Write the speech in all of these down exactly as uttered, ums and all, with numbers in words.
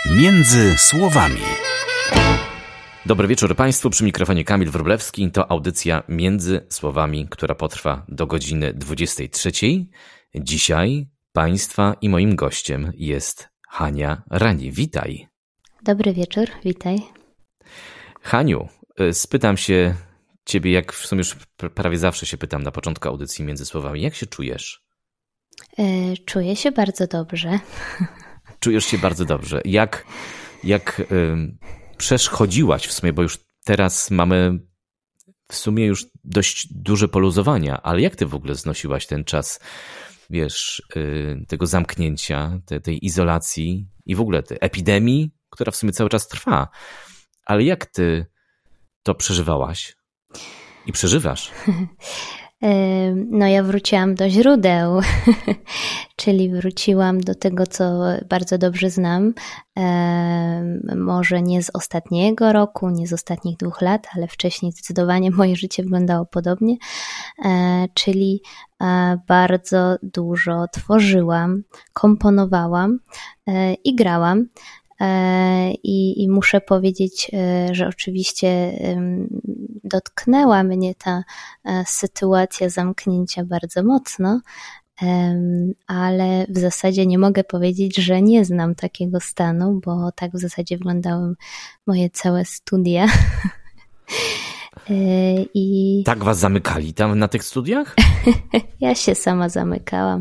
Między słowami. Dobry wieczór Państwu, przy mikrofonie Kamil Wróblewski. To audycja Między słowami, która potrwa do godziny dwudziestej trzeciej. Dzisiaj Państwa i moim gościem jest Hania Rani. Witaj. Dobry wieczór, witaj. Haniu, spytam się Ciebie, jak w sumie już prawie zawsze się pytam na początku audycji Między słowami. Jak się czujesz? Czuję się bardzo dobrze. Czujesz się bardzo dobrze. Jak, jak y, przeszkodziłaś w sumie, bo już teraz mamy w sumie już dość duże poluzowania, ale jak ty w ogóle znosiłaś ten czas, wiesz, y, tego zamknięcia, te, tej izolacji i w ogóle tej epidemii, która w sumie cały czas trwa. Ale jak ty to przeżywałaś i przeżywasz? No ja wróciłam do źródeł, czyli wróciłam do tego, co bardzo dobrze znam. Może nie z ostatniego roku, nie z ostatnich dwóch lat, ale wcześniej zdecydowanie moje życie wyglądało podobnie. Czyli bardzo dużo tworzyłam, komponowałam i grałam. I, I muszę powiedzieć, że oczywiście dotknęła mnie ta sytuacja zamknięcia bardzo mocno, ale w zasadzie nie mogę powiedzieć, że nie znam takiego stanu, bo tak w zasadzie wyglądały moje całe studia. I... Tak was zamykali tam na tych studiach? Ja się sama zamykałam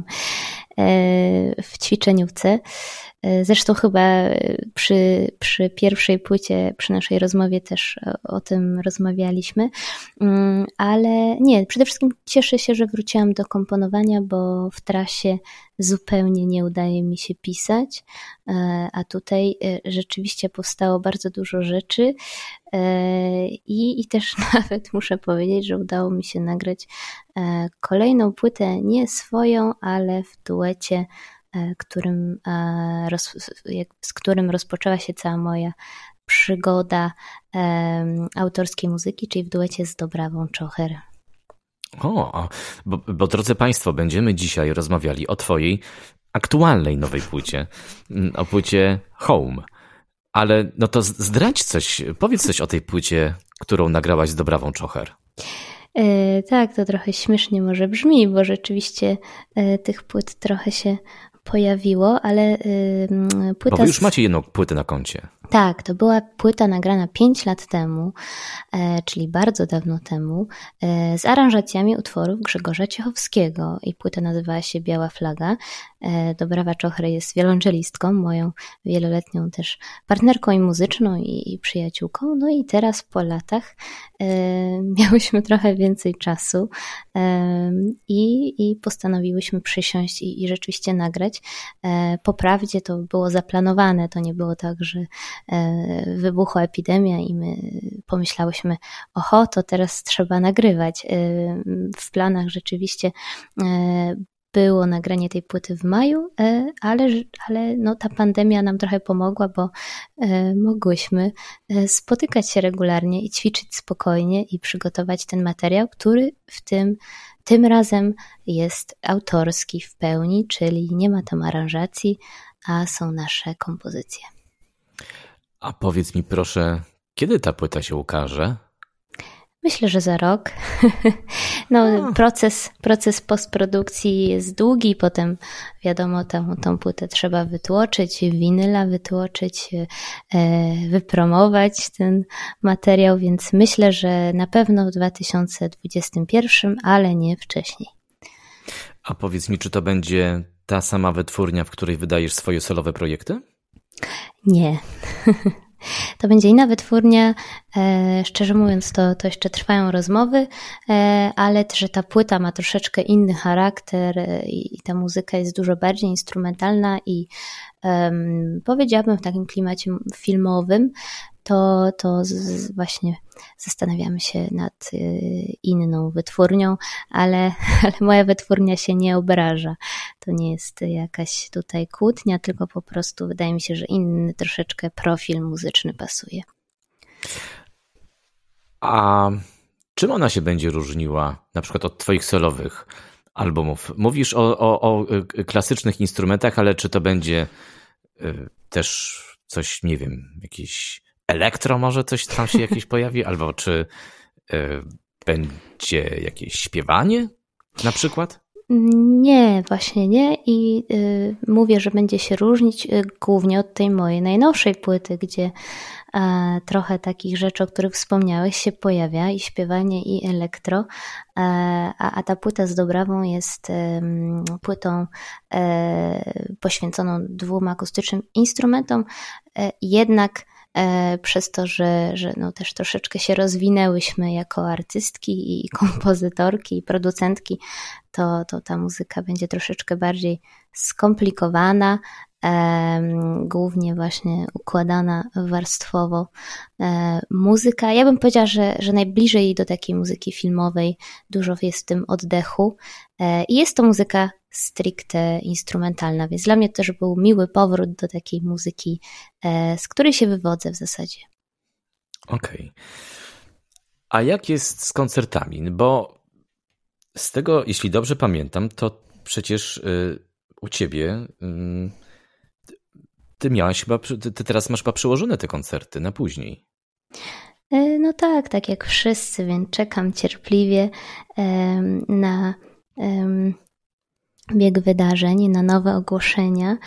w ćwiczeniówce. Zresztą chyba przy, przy pierwszej płycie, przy naszej rozmowie też o, o tym rozmawialiśmy, ale nie, przede wszystkim cieszę się, że wróciłam do komponowania, bo w trasie zupełnie nie udaje mi się pisać, a tutaj rzeczywiście powstało bardzo dużo rzeczy i, i też nawet muszę powiedzieć, że udało mi się nagrać kolejną płytę, nie swoją, ale w duecie, Którym, z którym rozpoczęła się cała moja przygoda autorskiej muzyki, czyli w duecie z Dobrawą Czocher. O, bo, bo drodzy Państwo, będziemy dzisiaj rozmawiali o Twojej aktualnej nowej płycie, o płycie Home. Ale no to zdradź coś, powiedz coś o tej płycie, którą nagrałaś z Dobrawą Czocher. Tak, to trochę śmiesznie może brzmi, bo rzeczywiście tych płyt trochę się pojawiło, ale płyta... Bo wy już macie jedną płytę na koncie. Tak, to była płyta nagrana pięć lat temu, czyli bardzo dawno temu, z aranżacjami utworów Grzegorza Ciechowskiego i płyta nazywała się Biała Flaga. Dobrawa Czocher jest wiolonczelistką, moją wieloletnią też partnerką i muzyczną i, i przyjaciółką. No i teraz po latach e, miałyśmy trochę więcej czasu e, i, i postanowiłyśmy przysiąść i, i rzeczywiście nagrać. E, po prawdzie to było zaplanowane, to nie było tak, że e, wybuchła epidemia i my pomyślałyśmy, oho, to teraz trzeba nagrywać. E, w planach rzeczywiście e, było nagranie tej płyty w maju, ale, ale no ta pandemia nam trochę pomogła, bo mogłyśmy spotykać się regularnie i ćwiczyć spokojnie i przygotować ten materiał, który w tym, tym razem jest autorski w pełni, czyli nie ma tam aranżacji, a są nasze kompozycje. A powiedz mi proszę, kiedy ta płyta się ukaże? Myślę, że za rok. No, proces, proces postprodukcji jest długi, potem wiadomo, tą, tą płytę trzeba wytłoczyć, winyla wytłoczyć, wypromować ten materiał, więc myślę, że na pewno w dwa tysiące dwudziestym pierwszym, ale nie wcześniej. A powiedz mi, czy to będzie ta sama wytwórnia, w której wydajesz swoje solowe projekty? Nie. To będzie inna wytwórnia, e, szczerze mówiąc to, to jeszcze trwają rozmowy, e, ale że ta płyta ma troszeczkę inny charakter e, i ta muzyka jest dużo bardziej instrumentalna i e, powiedziałabym w takim klimacie filmowym, to, to z, właśnie zastanawiamy się nad y, inną wytwórnią, ale, ale moja wytwórnia się nie obraża. To nie jest jakaś tutaj kłótnia, tylko po prostu wydaje mi się, że inny troszeczkę profil muzyczny pasuje. A czym ona się będzie różniła na przykład od twoich solowych albumów? Mówisz o, o, o klasycznych instrumentach, ale czy to będzie y, też coś, nie wiem, jakieś elektro może coś tam się jakieś pojawi, albo czy y, będzie jakieś śpiewanie na przykład? Nie, właśnie nie i y, mówię, że będzie się różnić y, głównie od tej mojej najnowszej płyty, gdzie y, trochę takich rzeczy, o których wspomniałeś, się pojawia i śpiewanie i elektro, y, a, a ta płyta z Dobrawą jest y, płytą y, poświęconą dwóm akustycznym instrumentom, y, jednak przez to, że, że no też troszeczkę się rozwinęłyśmy jako artystki i kompozytorki i producentki, to, to ta muzyka będzie troszeczkę bardziej skomplikowana, e, głównie właśnie układana warstwowo. E, muzyka, ja bym powiedziała, że, że najbliżej do takiej muzyki filmowej, dużo jest w tym oddechu e, i jest to muzyka stricte instrumentalna, więc dla mnie też był miły powrót do takiej muzyki, z której się wywodzę w zasadzie. Okej. Okay. A jak jest z koncertami? Bo z tego, jeśli dobrze pamiętam, to przecież y, u ciebie y, ty miałaś chyba, ty, ty teraz masz chyba przełożone te koncerty na później. No tak, tak jak wszyscy, więc czekam cierpliwie um, na um, bieg wydarzeń, na nowe ogłoszenia.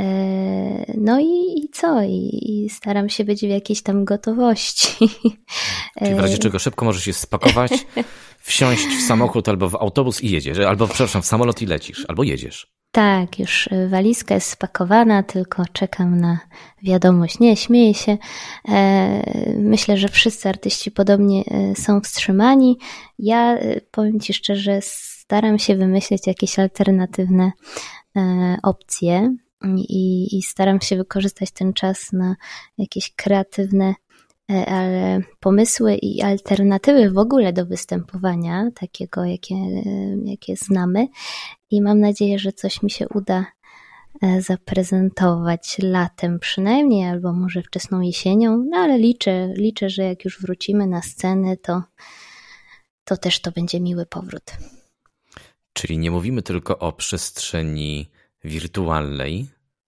No i, i co? I, I staram się być w jakiejś tam gotowości. Czyli w razie czego szybko możesz się spakować, wsiąść w samochód albo w autobus i jedziesz, albo przepraszam, w samolot i lecisz, albo jedziesz. Tak, już walizka jest spakowana, tylko czekam na wiadomość. Nie, śmieję się. Myślę, że wszyscy artyści podobnie są wstrzymani. Ja powiem Ci szczerze, staram się wymyślić jakieś alternatywne opcje i, i staram się wykorzystać ten czas na jakieś kreatywne ale pomysły i alternatywy w ogóle do występowania, takiego jakie, jakie znamy i mam nadzieję, że coś mi się uda zaprezentować latem przynajmniej, albo może wczesną jesienią, no ale liczę, liczę, że jak już wrócimy na scenę, to, to też to będzie miły powrót. Czyli nie mówimy tylko o przestrzeni wirtualnej?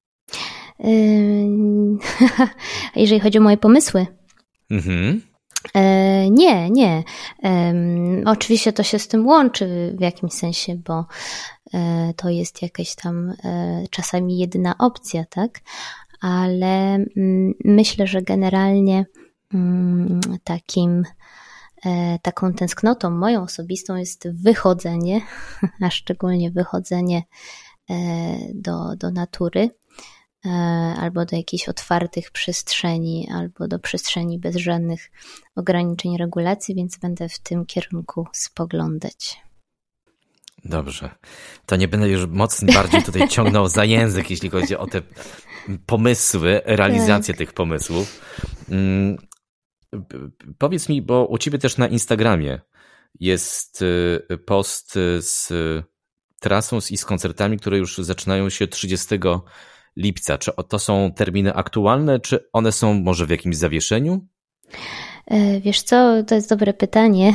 Jeżeli chodzi o moje pomysły, Mhm. E, nie, nie. E, oczywiście to się z tym łączy w jakimś sensie, bo e, to jest jakaś tam e, czasami jedyna opcja, tak? Ale m, myślę, że generalnie m, takim e, taką tęsknotą moją osobistą jest wychodzenie, a szczególnie wychodzenie e, do, do natury, albo do jakichś otwartych przestrzeni, albo do przestrzeni bez żadnych ograniczeń, regulacji, więc będę w tym kierunku spoglądać. Dobrze. To nie będę już mocno bardziej tutaj ciągnął za język, jeśli chodzi o te pomysły, realizację tak. tych pomysłów. Hmm. Powiedz mi, bo u ciebie też na Instagramie jest post z trasą i z koncertami, które już zaczynają się trzydziestego lipca. Czy to są terminy aktualne, czy one są może w jakimś zawieszeniu? Wiesz co, to jest dobre pytanie.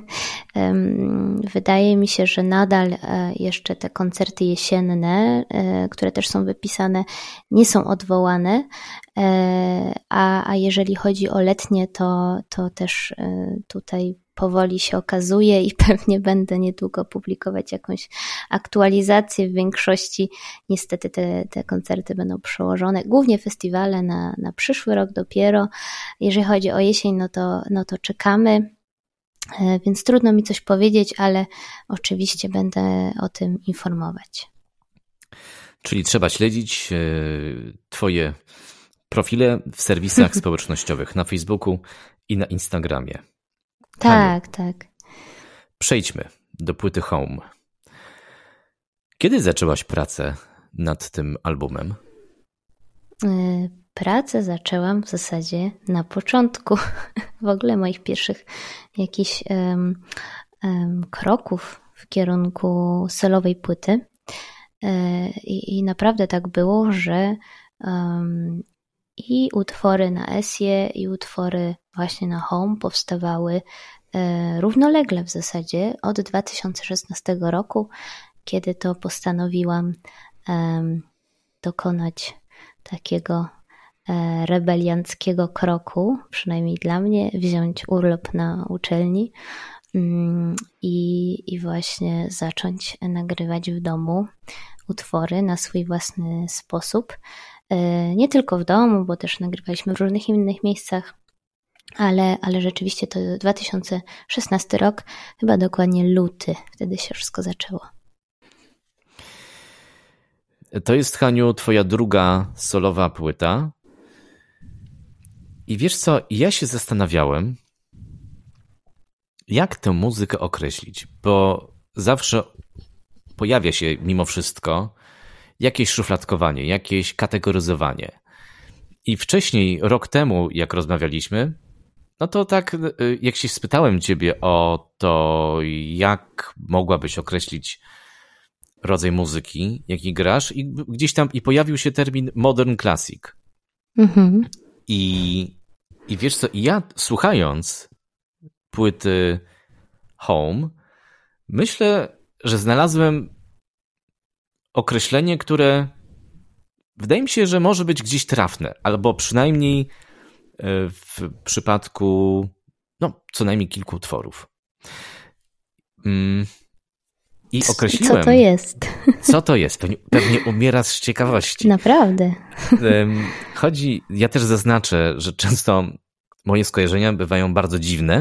Wydaje mi się, że nadal jeszcze te koncerty jesienne, które też są wypisane, nie są odwołane, a, a jeżeli chodzi o letnie, to, to też tutaj powoli się okazuje i pewnie będę niedługo publikować jakąś aktualizację. W większości niestety te, te koncerty będą przełożone, głównie festiwale na, na przyszły rok dopiero. Jeżeli chodzi o jesień, no to, no to czekamy, więc trudno mi coś powiedzieć, ale oczywiście będę o tym informować. Czyli trzeba śledzić twoje profile w serwisach społecznościowych na Facebooku i na Instagramie. Tak, Haniu, tak. Przejdźmy do płyty Home. Kiedy zaczęłaś pracę nad tym albumem? Pracę zaczęłam w zasadzie na początku w ogóle moich pierwszych jakichś um, um, kroków w kierunku solowej płyty. I, i naprawdę tak było, że um, i utwory na Essie, i utwory właśnie na Home powstawały e, równolegle w zasadzie od dwa tysiące szesnastego roku, kiedy to postanowiłam e, dokonać takiego rebelianckiego kroku, przynajmniej dla mnie, wziąć urlop na uczelni i, i właśnie zacząć nagrywać w domu utwory na swój własny sposób. Nie tylko w domu, bo też nagrywaliśmy w różnych innych miejscach, ale, ale rzeczywiście to dwa tysiące szesnasty rok, chyba dokładnie luty, wtedy się wszystko zaczęło. To jest, Haniu, twoja druga solowa płyta. I wiesz co, ja się zastanawiałem, jak tę muzykę określić, bo zawsze pojawia się mimo wszystko jakieś szufladkowanie, jakieś kategoryzowanie. I wcześniej, rok temu, jak rozmawialiśmy, no to tak, jak się spytałem ciebie o to, jak mogłabyś określić rodzaj muzyki, jaki grasz, i gdzieś tam i pojawił się termin modern classic. Mhm. I, i wiesz co, ja słuchając płyty Home, myślę, że znalazłem określenie, które wydaje mi się, że może być gdzieś trafne, albo przynajmniej w przypadku no, co najmniej kilku utworów. I określiłem... Co to jest? Co to jest? Pewnie, pewnie umiera z ciekawości. Naprawdę. Chodzi... Ja też zaznaczę, że często moje skojarzenia bywają bardzo dziwne.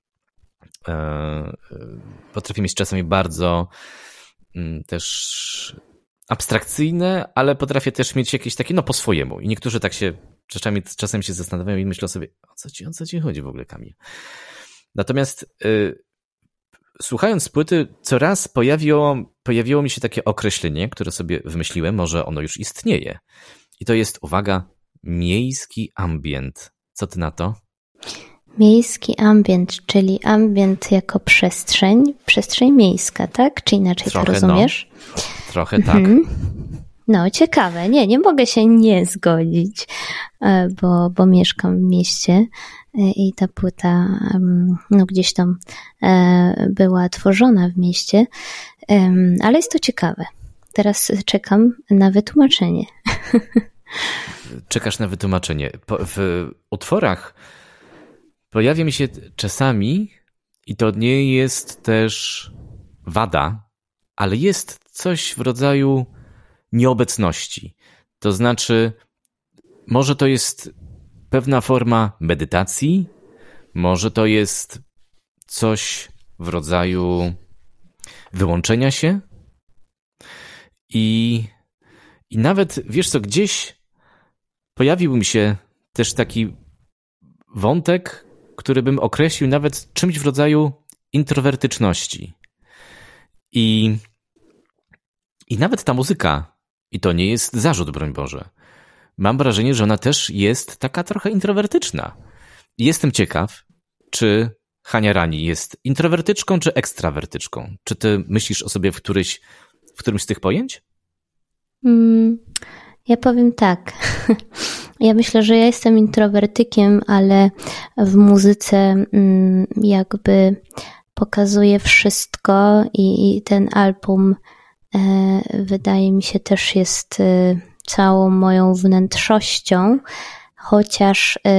Potrafię mieć czasami bardzo też abstrakcyjne, ale potrafię też mieć jakieś takie, no po swojemu. I niektórzy tak się czasami, czasem się zastanawiają i myślą sobie, o co ci, o co ci chodzi w ogóle, Kamil? Natomiast y, słuchając płyty, coraz pojawiło, pojawiło mi się takie określenie, które sobie wymyśliłem, może ono już istnieje. I to jest, uwaga, miejski ambient. Co ty na to? Miejski ambient, czyli ambient jako przestrzeń, przestrzeń miejska, tak? Czy inaczej Trochę, to rozumiesz? No. Trochę tak. Mhm. No, ciekawe. Nie, nie mogę się nie zgodzić, bo, bo mieszkam w mieście i ta płyta no, gdzieś tam była tworzona w mieście, ale jest to ciekawe. Teraz czekam na wytłumaczenie. Czekasz na wytłumaczenie. W utworach pojawia mi się czasami, i to nie jest też wada, ale jest coś w rodzaju nieobecności. To znaczy, może to jest pewna forma medytacji, może to jest coś w rodzaju wyłączenia się i, i nawet, wiesz co, gdzieś pojawił mi się też taki wątek, który bym określił nawet czymś w rodzaju introwertyczności. I, i nawet ta muzyka, i to nie jest zarzut, broń Boże, mam wrażenie, że ona też jest taka trochę introwertyczna. I jestem ciekaw, czy Hania Rani jest introwertyczką, czy ekstrawertyczką? Czy ty myślisz o sobie w, któryś, w którymś z tych pojęć? Mm, ja powiem tak. Ja myślę, że ja jestem introwertykiem, ale w muzyce jakby pokazuję wszystko i, i ten album e, wydaje mi się też jest e, całą moją wnętrzością, chociaż e,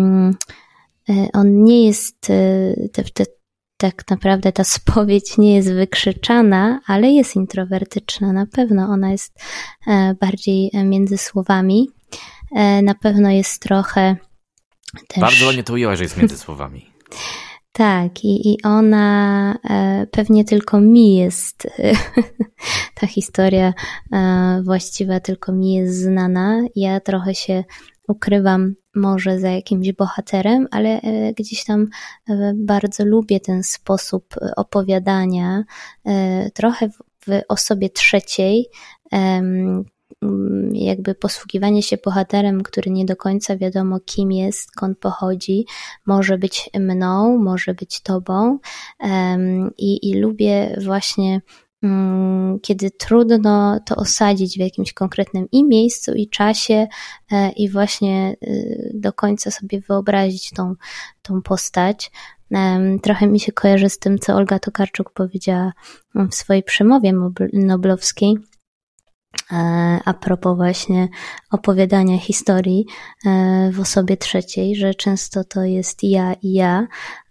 e, on nie jest, e, te, te, tak naprawdę ta spowiedź nie jest wykrzyczana, ale jest introwertyczna, na pewno ona jest e, bardziej między słowami. Na pewno jest trochę też... Bardzo ładnie to ujęłaś, że jest między słowami. Tak, i, i ona e, pewnie tylko mi jest, e, ta historia e, właściwa tylko mi jest znana. Ja trochę się ukrywam może za jakimś bohaterem, ale e, gdzieś tam e, bardzo lubię ten sposób opowiadania, e, trochę w, w osobie trzeciej, e, jakby posługiwanie się bohaterem, który nie do końca wiadomo kim jest, skąd pochodzi, może być mną, może być tobą i, i lubię właśnie kiedy trudno to osadzić w jakimś konkretnym i miejscu, i czasie i właśnie do końca sobie wyobrazić tą, tą postać. Trochę mi się kojarzy z tym, co Olga Tokarczuk powiedziała w swojej przemowie noblowskiej, a propos właśnie opowiadania historii w osobie trzeciej, że często to jest ja i ja,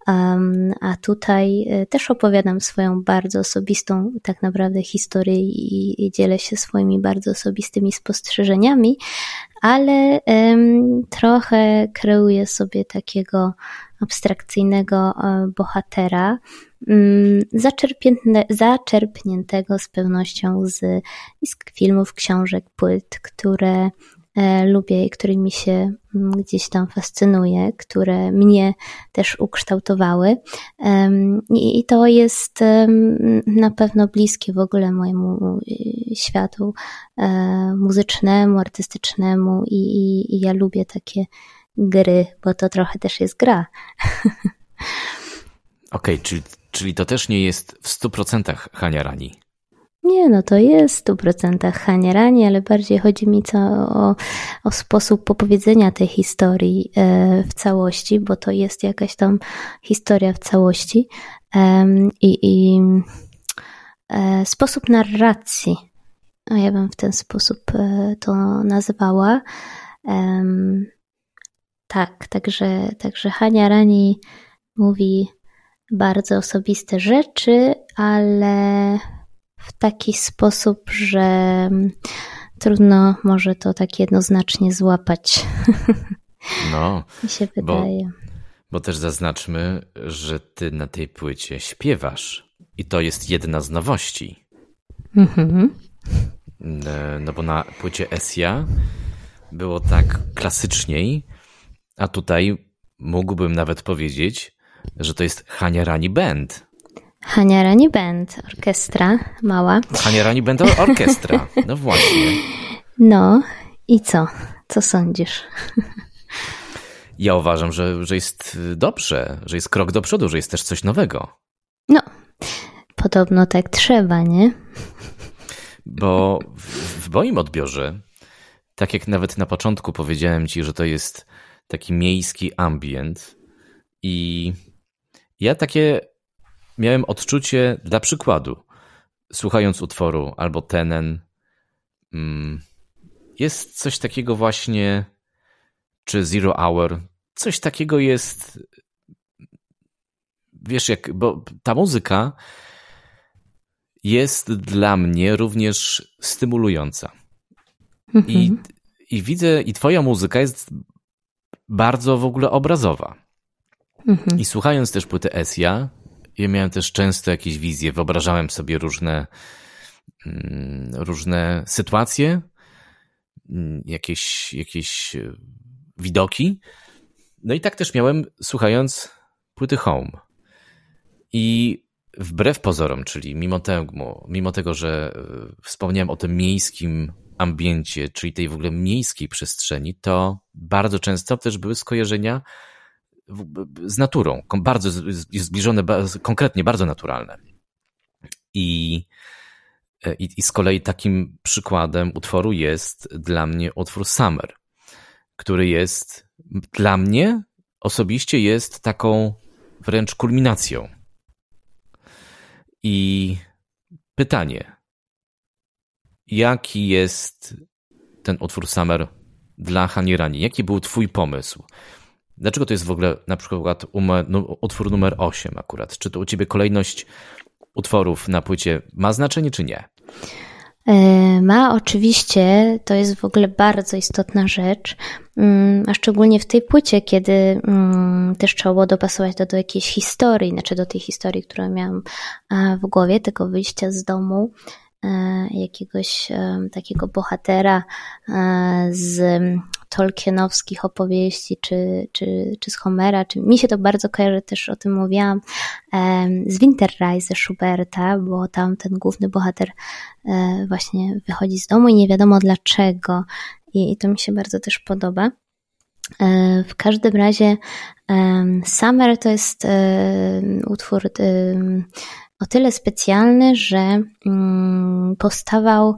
a tutaj też opowiadam swoją bardzo osobistą tak naprawdę historię i, i dzielę się swoimi bardzo osobistymi spostrzeżeniami, ale um, trochę kreuję sobie takiego abstrakcyjnego bohatera, um, zaczerpnięte, zaczerpniętego z pewnością z, z filmów, książek, płyt, które e, lubię i którymi się gdzieś tam fascynuję, które mnie też ukształtowały. Um, i, I to jest um, na pewno bliskie w ogóle mojemu światu e, muzycznemu, artystycznemu i, i, i ja lubię takie gry, bo to trochę też jest gra. Okej, okay, czyli, czyli to też nie jest w stu procentach Hania Rani. Nie, no to jest w stu procentach Hania Rani, ale bardziej chodzi mi co o, o sposób opowiedzenia tej historii e, w całości, bo to jest jakaś tam historia w całości e, i, i e, sposób narracji, a ja bym w ten sposób e, to nazwała. E, tak, także, także Hania Rani mówi bardzo osobiste rzeczy, ale w taki sposób, że trudno może to tak jednoznacznie złapać. No, mi się wydaje. Bo, bo też zaznaczmy, że ty na tej płycie śpiewasz i to jest jedna z nowości. Mhm. No bo na płycie Esja było tak klasyczniej, a tutaj mógłbym nawet powiedzieć, że to jest Hania Rani Band. Hania Rani Band, orkiestra mała. Hania Rani Band, orkiestra, no właśnie. No i co? Co sądzisz? Ja uważam, że, że jest dobrze, że jest krok do przodu, że jest też coś nowego. No, podobno tak trzeba, nie? Bo w, w moim odbiorze, tak jak nawet na początku powiedziałem ci, że to jest taki miejski ambient i ja takie miałem odczucie, dla przykładu, słuchając utworu albo Tenen, jest coś takiego właśnie, czy Zero Hour, coś takiego jest, wiesz, jak, bo ta muzyka jest dla mnie również stymulująca. Mhm. I, I widzę, i twoja muzyka jest bardzo w ogóle obrazowa. Mhm. I słuchając też płyty Esja, ja miałem też często jakieś wizje, wyobrażałem sobie różne, różne sytuacje, jakieś, jakieś widoki. No i tak też miałem, słuchając płyty Home. I wbrew pozorom, czyli mimo tego, mimo tego, że wspomniałem o tym miejskim ambiencie, czyli tej w ogóle miejskiej przestrzeni, to bardzo często też były skojarzenia z naturą, bardzo zbliżone, konkretnie bardzo naturalne. I, i, i z kolei takim przykładem utworu jest dla mnie utwór Summer, który jest dla mnie osobiście jest taką wręcz kulminacją. I pytanie, jaki jest ten utwór Summer dla Hani Rani? Jaki był twój pomysł? Dlaczego to jest w ogóle na przykład umer, no, utwór numer osiem akurat? Czy to u ciebie kolejność utworów na płycie ma znaczenie, czy nie? Ma oczywiście, to jest w ogóle bardzo istotna rzecz, a szczególnie w tej płycie, kiedy też trzeba było dopasować to do jakiejś historii, znaczy do tej historii, którą miałam w głowie, tego wyjścia z domu, jakiegoś takiego bohatera z tolkienowskich opowieści, czy, czy, czy z Homera, czy mi się to bardzo kojarzy, też o tym mówiłam, z Winterreise Schuberta, bo tam ten główny bohater właśnie wychodzi z domu i nie wiadomo dlaczego i, i to mi się bardzo też podoba. W każdym razie Summer to jest utwór o tyle specjalny, że powstawał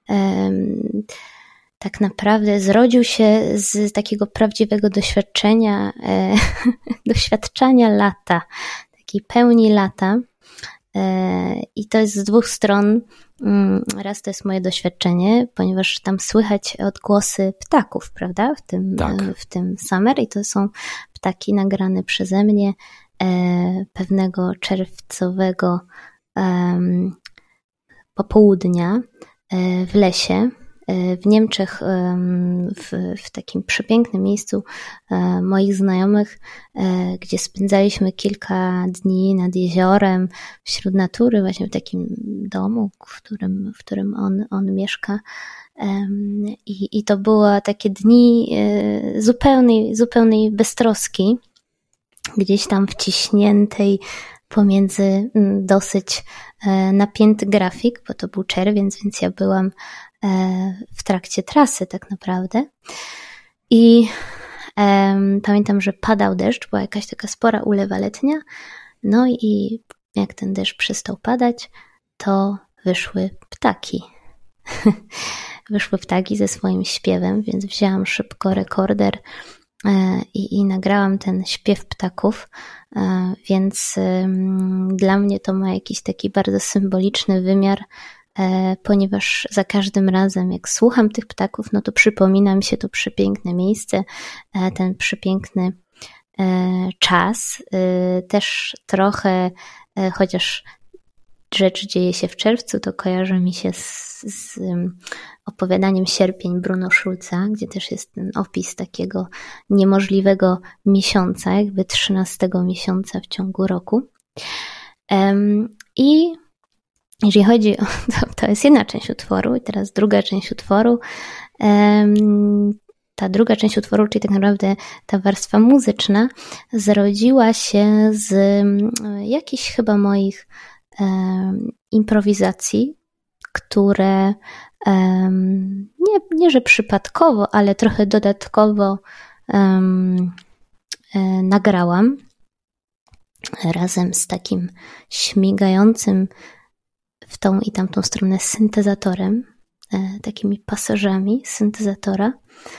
tak naprawdę, zrodził się z takiego prawdziwego doświadczenia, doświadczania lata, takiej pełni lata i to jest z dwóch stron, raz to jest moje doświadczenie, ponieważ tam słychać odgłosy ptaków, prawda, w tym, tak. w tym Summer i to są ptaki nagrane przeze mnie e, pewnego czerwcowego e, popołudnia e, w lesie. W Niemczech, w, w takim przepięknym miejscu moich znajomych, gdzie spędzaliśmy kilka dni nad jeziorem, wśród natury, właśnie w takim domu, w którym, w którym on, on mieszka. I, i to były takie dni zupełnej, zupełnej beztroski, gdzieś tam wciśniętej pomiędzy dosyć napięty grafik, bo to był czerwiec, więc ja byłam w trakcie trasy tak naprawdę i um, pamiętam, że padał deszcz, była jakaś taka spora ulewa letnia, no i jak ten deszcz przestał padać, to wyszły ptaki. Wyszły ptaki ze swoim śpiewem, więc wzięłam szybko rekorder e, i, i nagrałam ten śpiew ptaków, e, więc e, dla mnie to ma jakiś taki bardzo symboliczny wymiar, ponieważ za każdym razem jak słucham tych ptaków, no to przypomina mi się to przepiękne miejsce, ten przepiękny czas. Też trochę, chociaż rzecz dzieje się w czerwcu, to kojarzy mi się z, z opowiadaniem Sierpień Bruno Schulza, gdzie też jest ten opis takiego niemożliwego miesiąca, jakby trzynastego miesiąca w ciągu roku. I jeżeli chodzi o, to, to jest jedna część utworu i teraz druga część utworu. Ta druga część utworu, czyli tak naprawdę ta warstwa muzyczna, zrodziła się z jakichś chyba moich um, improwizacji, które um, nie, nie, że przypadkowo, ale trochę dodatkowo um, e, nagrałam razem z takim śmigającym w tą i tamtą stronę syntezatorem, e, takimi pasażami syntezatora.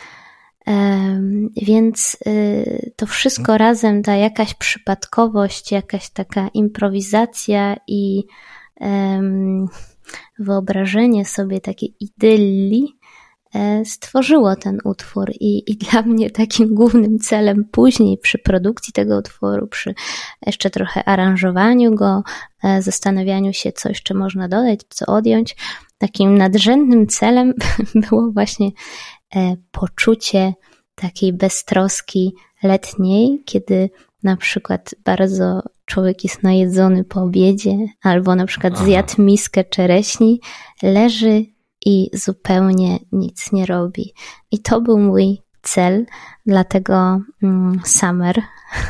E, więc e, to wszystko razem da jakaś przypadkowość, jakaś taka improwizacja i e, wyobrażenie sobie takiej idylii e, stworzyło ten utwór i, i dla mnie takim głównym celem później przy produkcji tego utworu, przy jeszcze trochę aranżowaniu go, e, zastanawianiu się, co jeszcze można dodać, co odjąć, takim nadrzędnym celem było właśnie e, poczucie takiej beztroski letniej, kiedy na przykład bardzo człowiek jest najedzony po obiedzie, albo na przykład Aha. zjadł miskę czereśni, leży i zupełnie nic nie robi. I to był mój cel, dlatego um, Summer.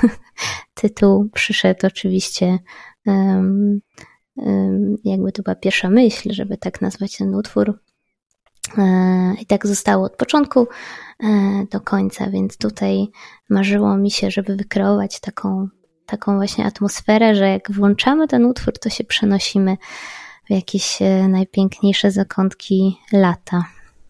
Tytuł przyszedł oczywiście, um, um, jakby to była pierwsza myśl, żeby tak nazwać ten utwór. E, I tak zostało od początku e, do końca, więc tutaj marzyło mi się, żeby wykreować taką, taką właśnie atmosferę, że jak włączamy ten utwór, to się przenosimy w jakieś najpiękniejsze zakątki lata.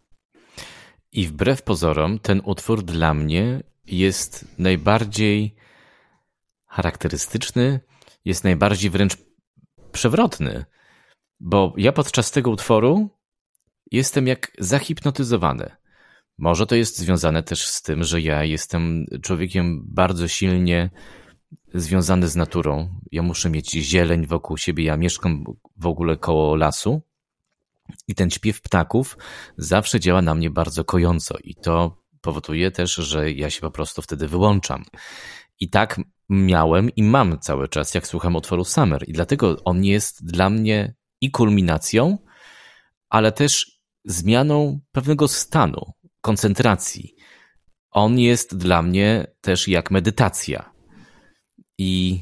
I wbrew pozorom ten utwór dla mnie jest najbardziej charakterystyczny, jest najbardziej wręcz przewrotny, bo ja podczas tego utworu jestem jak zahipnotyzowany. Może to jest związane też z tym, że ja jestem człowiekiem bardzo silnie związany z naturą. Ja muszę mieć zieleń wokół siebie, ja mieszkam w ogóle koło lasu i ten śpiew ptaków zawsze działa na mnie bardzo kojąco i to powoduje też, że ja się po prostu wtedy wyłączam. I tak miałem i mam cały czas, jak słucham utworu Summer i dlatego on jest dla mnie i kulminacją, ale też zmianą pewnego stanu, koncentracji. On jest dla mnie też jak medytacja. I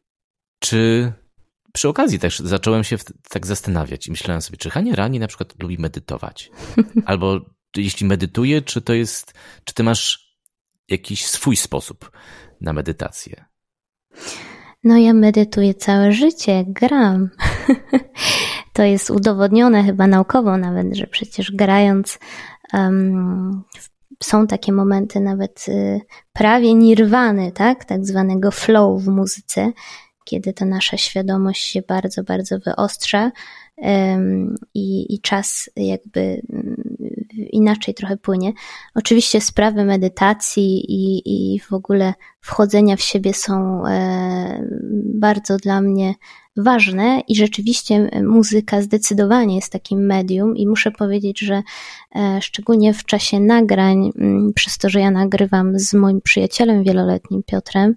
czy przy okazji też zacząłem się tak zastanawiać i myślałem sobie, czy Hania Rani na przykład lubi medytować? Albo jeśli medytuje, czy to jest, czy ty masz jakiś swój sposób na medytację? No ja medytuję całe życie, jak gram. To jest udowodnione chyba naukowo nawet, że przecież grając um, są takie momenty nawet y, prawie nirwany, tak? Tak zwanego flow w muzyce, kiedy ta nasza świadomość się bardzo, bardzo wyostrza i, i czas jakby inaczej trochę płynie. Oczywiście sprawy medytacji i, i w ogóle wchodzenia w siebie są bardzo dla mnie ważne i rzeczywiście muzyka zdecydowanie jest takim medium i muszę powiedzieć, że szczególnie w czasie nagrań, przez to, że ja nagrywam z moim przyjacielem wieloletnim Piotrem,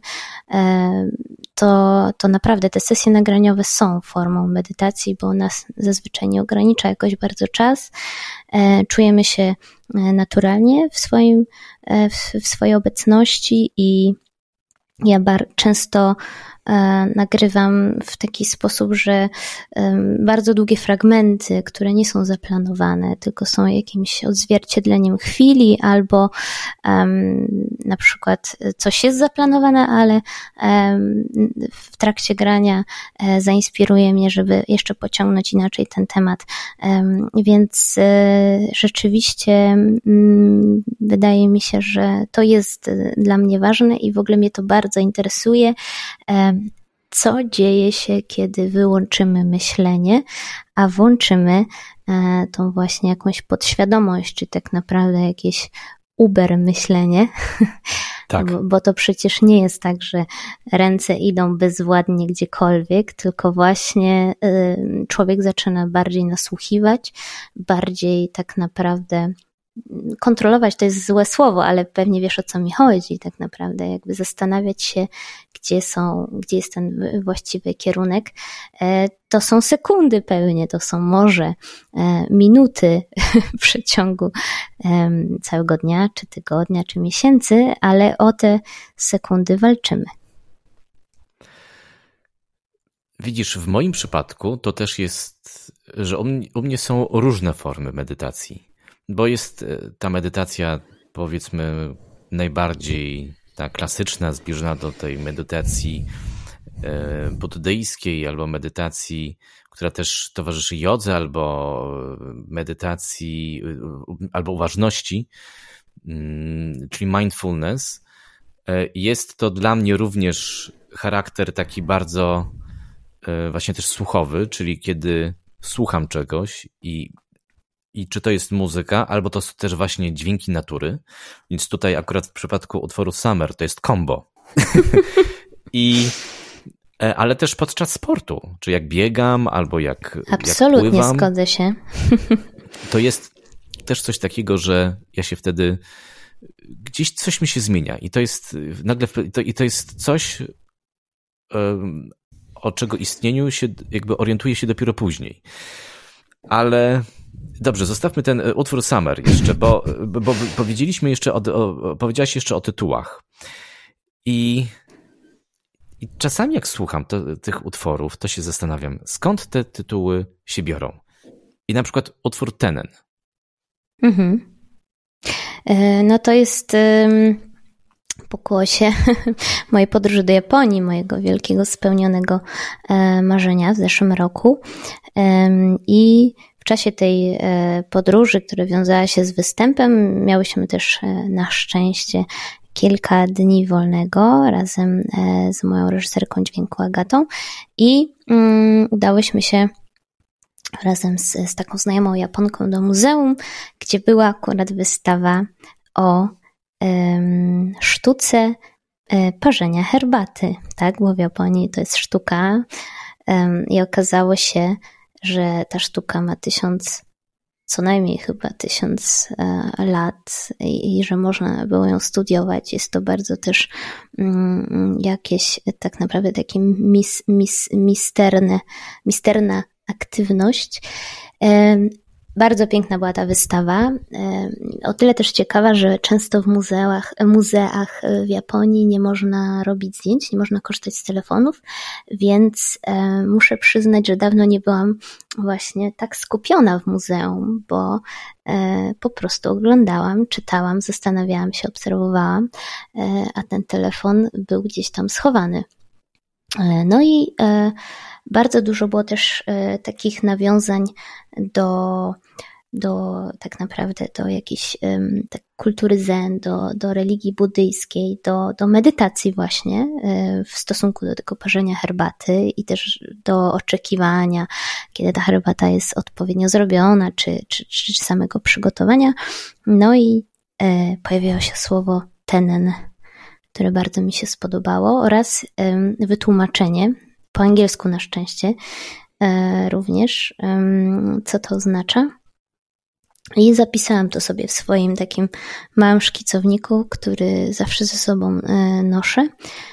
to, to naprawdę te sesje nagraniowe są formą medytacji, bo nas zazwyczaj nie ogranicza jakoś bardzo czas. Czujemy się naturalnie w swoim, w, w swojej obecności i ja bar- często nagrywam w taki sposób, że bardzo długie fragmenty, które nie są zaplanowane, tylko są jakimś odzwierciedleniem chwili albo um, na przykład coś jest zaplanowane, ale um, w trakcie grania um, zainspiruje mnie, żeby jeszcze pociągnąć inaczej ten temat. Um, więc um, rzeczywiście um, wydaje mi się, że to jest dla mnie ważne i w ogóle mnie to bardzo interesuje. Um, Co dzieje się, kiedy wyłączymy myślenie, a włączymy e, tą właśnie jakąś podświadomość, czy tak naprawdę jakieś uber myślenie, tak. bo, bo to przecież nie jest tak, że ręce idą bezwładnie gdziekolwiek, tylko właśnie e, człowiek zaczyna bardziej nasłuchiwać, bardziej tak naprawdę kontrolować to jest złe słowo, ale pewnie wiesz, o co mi chodzi tak naprawdę, jakby zastanawiać się, gdzie są, gdzie jest ten właściwy kierunek. To są sekundy pewnie, to są może minuty w przeciągu całego dnia, czy tygodnia, czy miesięcy, ale o te sekundy walczymy. Widzisz, w moim przypadku to też jest, że u mnie, u mnie są różne formy medytacji. Bo jest ta medytacja, powiedzmy, najbardziej ta klasyczna, zbliżona do tej medytacji buddyjskiej albo medytacji, która też towarzyszy jodze, albo medytacji, albo uważności, czyli mindfulness. Jest to dla mnie również charakter taki bardzo właśnie też słuchowy, czyli kiedy słucham czegoś i I czy to jest muzyka, albo to są też właśnie dźwięki natury. Więc tutaj akurat w przypadku utworu Summer to jest combo. I, ale też podczas sportu, czy jak biegam, albo jak, Absolutnie jak pływam. Zgodzę się. To jest też coś takiego, że ja się wtedy gdzieś coś mi się zmienia i to jest nagle, to, i to jest coś, o czego istnieniu się jakby orientuję się dopiero później. Ale dobrze, zostawmy ten utwór Summer jeszcze, bo, bo, bo powiedzieliśmy jeszcze o, o, powiedziałaś jeszcze o tytułach. I, i czasami jak słucham to, tych utworów, to się zastanawiam, skąd te tytuły się biorą. I na przykład utwór Tenen. Mhm. No to jest pokłosie mojej podróży do Japonii, mojego wielkiego spełnionego marzenia w zeszłym roku. I w czasie tej podróży, która wiązała się z występem, miałyśmy też na szczęście kilka dni wolnego razem z moją reżyserką dźwięku Agatą i um, udałyśmy się razem z, z taką znajomą Japonką do muzeum, gdzie była akurat wystawa o um, sztuce um, parzenia herbaty, tak? Bo w Japonii to jest sztuka um, i okazało się, że ta sztuka ma tysiąc, co najmniej chyba tysiąc e, lat i, i że można było ją studiować. Jest to bardzo też mm, jakieś tak naprawdę takie mis, mis, misterne, misterna aktywność. E, Bardzo piękna była ta wystawa. O tyle też ciekawa, że często w muzeach, muzeach w Japonii nie można robić zdjęć, nie można korzystać z telefonów, więc muszę przyznać, że dawno nie byłam właśnie tak skupiona w muzeum, bo po prostu oglądałam, czytałam, zastanawiałam się, obserwowałam, a ten telefon był gdzieś tam schowany. No i bardzo dużo było też takich nawiązań do, do tak naprawdę do jakiejś um, tak, kultury zen, do, do religii buddyjskiej, do, do medytacji właśnie y, w stosunku do tego parzenia herbaty i też do oczekiwania, kiedy ta herbata jest odpowiednio zrobiona, czy, czy, czy samego przygotowania. No i y, pojawiło się słowo tennen, które bardzo mi się spodobało, oraz y, wytłumaczenie, po angielsku na szczęście, y, również, y, co to oznacza. I zapisałam to sobie w swoim takim małym szkicowniku, który zawsze ze sobą noszę.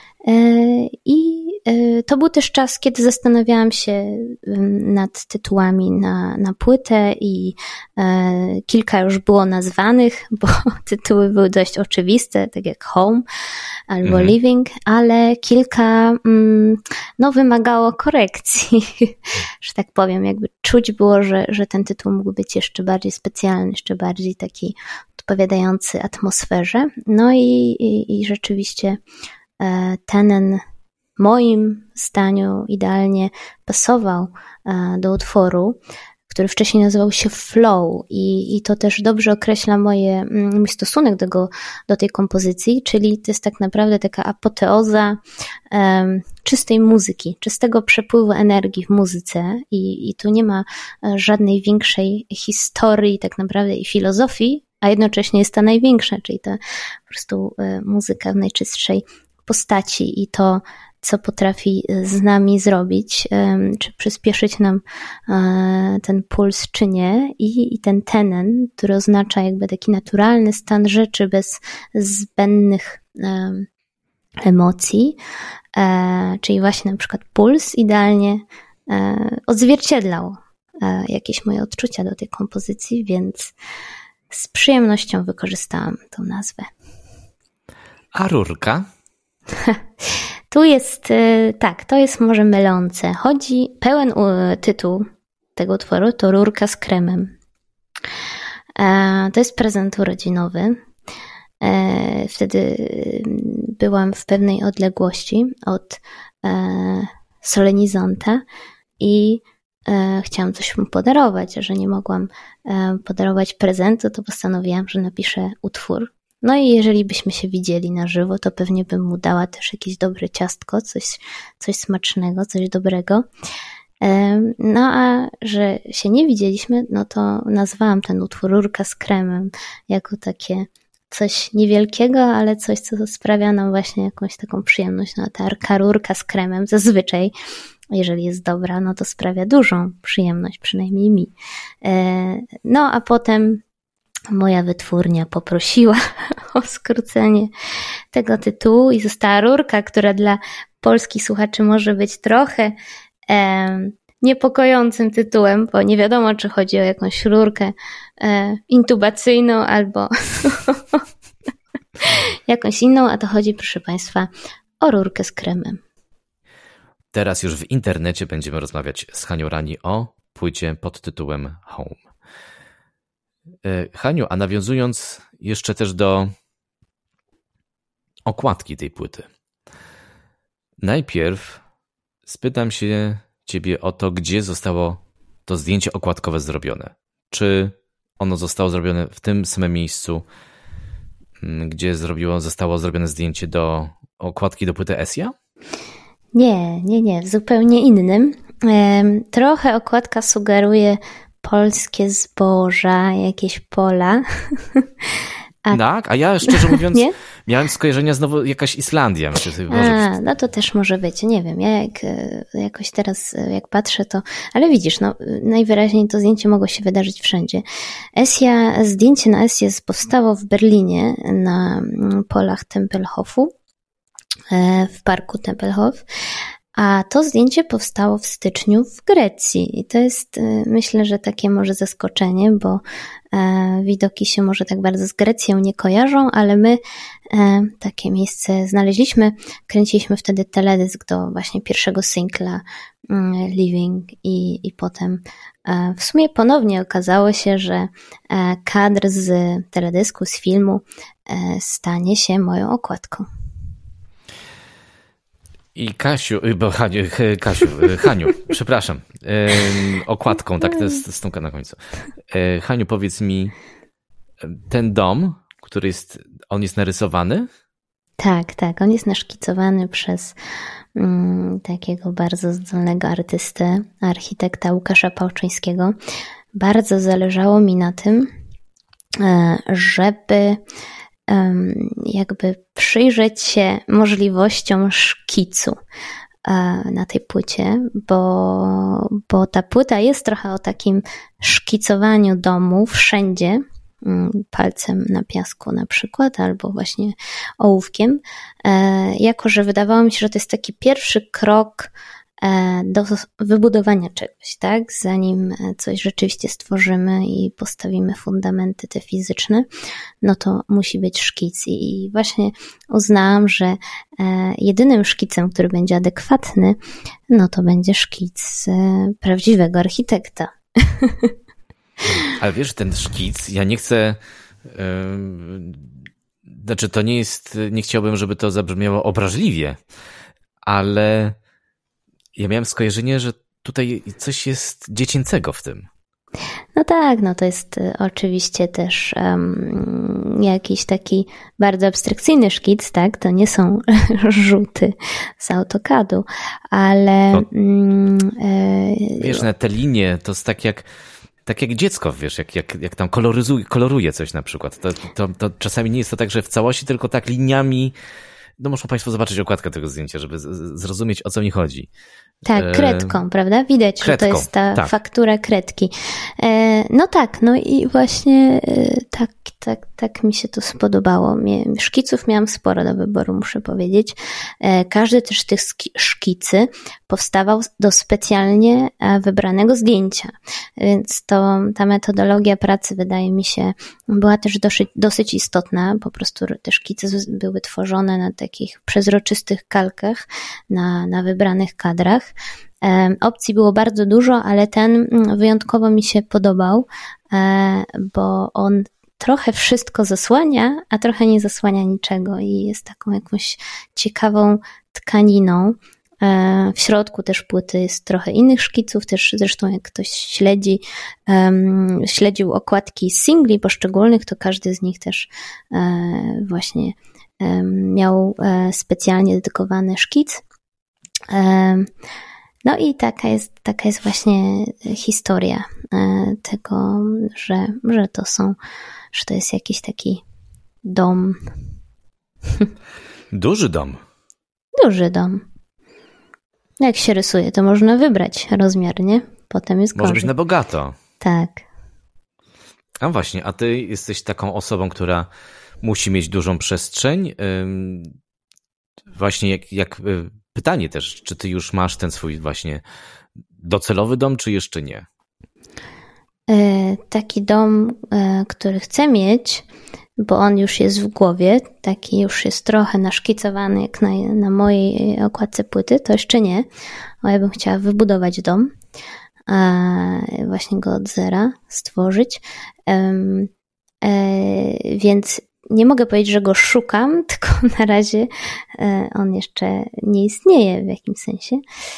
I to był też czas, kiedy zastanawiałam się nad tytułami na, na płytę i kilka już było nazwanych, bo tytuły były dość oczywiste, tak jak Home albo mhm. Living, ale kilka no, wymagało korekcji, że tak powiem. Jakby czuć było, że, że ten tytuł mógł być jeszcze bardziej specjalny, jeszcze bardziej taki odpowiadający atmosferze. No i, i, i rzeczywiście tennen moim zdaniu idealnie pasował do utworu, który wcześniej nazywał się Flow i, i to też dobrze określa moje, mój stosunek do, go, do tej kompozycji, czyli to jest tak naprawdę taka apoteoza um, czystej muzyki, czystego przepływu energii w muzyce i, i tu nie ma żadnej większej historii tak naprawdę i filozofii, a jednocześnie jest ta największa, czyli ta po prostu muzyka w najczystszej postaci i to, co potrafi z nami zrobić, czy przyspieszyć nam ten puls, czy nie. I, i ten tennen, który oznacza jakby taki naturalny stan rzeczy bez zbędnych emocji, czyli właśnie na przykład puls idealnie odzwierciedlał jakieś moje odczucia do tej kompozycji, więc z przyjemnością wykorzystałam tą nazwę. A rurka? Tu jest, tak, to jest może mylące. Chodzi, pełen tytuł tego utworu to Rurka z kremem. To jest prezent urodzinowy. Wtedy byłam w pewnej odległości od solenizanta i chciałam coś mu podarować, a że nie mogłam podarować prezentu, to postanowiłam, że napiszę utwór. No i jeżeli byśmy się widzieli na żywo, to pewnie bym mu dała też jakieś dobre ciastko, coś, coś smacznego, coś dobrego. No a że się nie widzieliśmy, no to nazwałam ten utwór Rurka z kremem jako takie coś niewielkiego, ale coś, co sprawia nam właśnie jakąś taką przyjemność. No ta rurka z kremem zazwyczaj, jeżeli jest dobra, no to sprawia dużą przyjemność, przynajmniej mi. No a potem moja wytwórnia poprosiła o skrócenie tego tytułu i została rurka, która dla polskich słuchaczy może być trochę e, niepokojącym tytułem, bo nie wiadomo, czy chodzi o jakąś rurkę e, intubacyjną albo jakąś inną, a to chodzi, proszę Państwa, o rurkę z kremem. Teraz już w internecie będziemy rozmawiać z Hanią Rani o płycie pod tytułem Home. Haniu, a nawiązując jeszcze też do okładki tej płyty. Najpierw spytam się Ciebie o to, gdzie zostało to zdjęcie okładkowe zrobione. Czy ono zostało zrobione w tym samym miejscu, gdzie zrobiło, zostało zrobione zdjęcie do okładki do płyty Esja? Nie, nie, nie, w zupełnie innym. Trochę okładka sugeruje polskie zboża, jakieś pola. A... Tak, a ja szczerze mówiąc nie? miałem skojarzenia znowu jakaś Islandia. Myślę sobie, Boże, a, no to też może być, nie wiem, ja jak, jakoś teraz jak patrzę to, ale widzisz, no najwyraźniej to zdjęcie mogło się wydarzyć wszędzie. Esja, zdjęcie na Esję powstało w Berlinie na polach Tempelhofu, w parku Tempelhof. A to zdjęcie powstało w styczniu w Grecji i to jest, myślę, że takie może zaskoczenie, bo e, widoki się może tak bardzo z Grecją nie kojarzą, ale my e, takie miejsce znaleźliśmy. Kręciliśmy wtedy teledysk do właśnie pierwszego singla mm, Living i, i potem e, w sumie ponownie okazało się, że e, kadr z teledysku, z filmu e, stanie się moją okładką. I Kasiu, bo Haniu, Kasiu, Haniu, przepraszam, okładką, tak, to jest stumka na końcu. Haniu, powiedz mi, ten dom, który jest, on jest narysowany? Tak, tak, on jest naszkicowany przez um, takiego bardzo zdolnego artystę, architekta Łukasza Pałczyńskiego. Bardzo zależało mi na tym, żeby jakby przyjrzeć się możliwościom szkicu na tej płycie, bo, bo ta płyta jest trochę o takim szkicowaniu domu wszędzie, palcem na piasku na przykład, albo właśnie ołówkiem, jako że wydawało mi się, że to jest taki pierwszy krok do wybudowania czegoś, tak? Zanim coś rzeczywiście stworzymy i postawimy fundamenty te fizyczne, no to musi być szkic. I właśnie uznałam, że jedynym szkicem, który będzie adekwatny, no to będzie szkic prawdziwego architekta. Ale wiesz, ten szkic, ja nie chcę, yy, znaczy to nie jest, nie chciałbym, żeby to zabrzmiało obraźliwie, ale ja miałem skojarzenie, że tutaj coś jest dziecięcego w tym. No tak, no to jest oczywiście też um, jakiś taki bardzo abstrakcyjny szkic, tak? To nie są rzuty z AutoCADu, ale... No, mm, e, wiesz, na te linie to jest tak jak tak jak dziecko, wiesz, jak, jak, jak tam koloryzuje, koloruje coś na przykład. To, to, to czasami nie jest to tak, że w całości, tylko tak liniami. No muszą Państwo zobaczyć okładkę tego zdjęcia, żeby z- zrozumieć, o co mi chodzi. Tak, kredką, e... prawda? Widać, kredką, że to jest ta tak. faktura kredki. E, no tak, no i właśnie e, tak, tak, tak mi się to spodobało. Mie, szkiców miałam sporo do wyboru, muszę powiedzieć. E, każdy też z tych szkicy powstawał do specjalnie wybranego zdjęcia. Więc to, ta metodologia pracy wydaje mi się była też dosyć, dosyć istotna. Po prostu te szkice były tworzone na takich przezroczystych kalkach, na, na wybranych kadrach. Opcji było bardzo dużo, ale ten wyjątkowo mi się podobał, bo on trochę wszystko zasłania, a trochę nie zasłania niczego i jest taką jakąś ciekawą tkaniną. W środku też płyty jest trochę innych szkiców, też zresztą jak ktoś śledzi, um, śledził okładki singli poszczególnych, to każdy z nich też um, właśnie um, miał um, specjalnie dedykowany szkic. Um, no i taka jest, taka jest właśnie historia um, tego, że, że to są, że to jest jakiś taki dom. Duży dom. Duży dom. Jak się rysuje, to można wybrać rozmiar, nie? Potem jest gorzej. Może być na bogato. Tak. A właśnie, a ty jesteś taką osobą, która musi mieć dużą przestrzeń. Właśnie jak, jak pytanie też, czy ty już masz ten swój właśnie docelowy dom, czy jeszcze nie? Taki dom, który chcę mieć, bo on już jest w głowie, taki już jest trochę naszkicowany jak na, na mojej okładce płyty, to jeszcze nie, bo ja bym chciała wybudować dom, właśnie go od zera stworzyć, więc nie mogę powiedzieć, że go szukam, tylko na razie on jeszcze nie istnieje w jakimś sensie.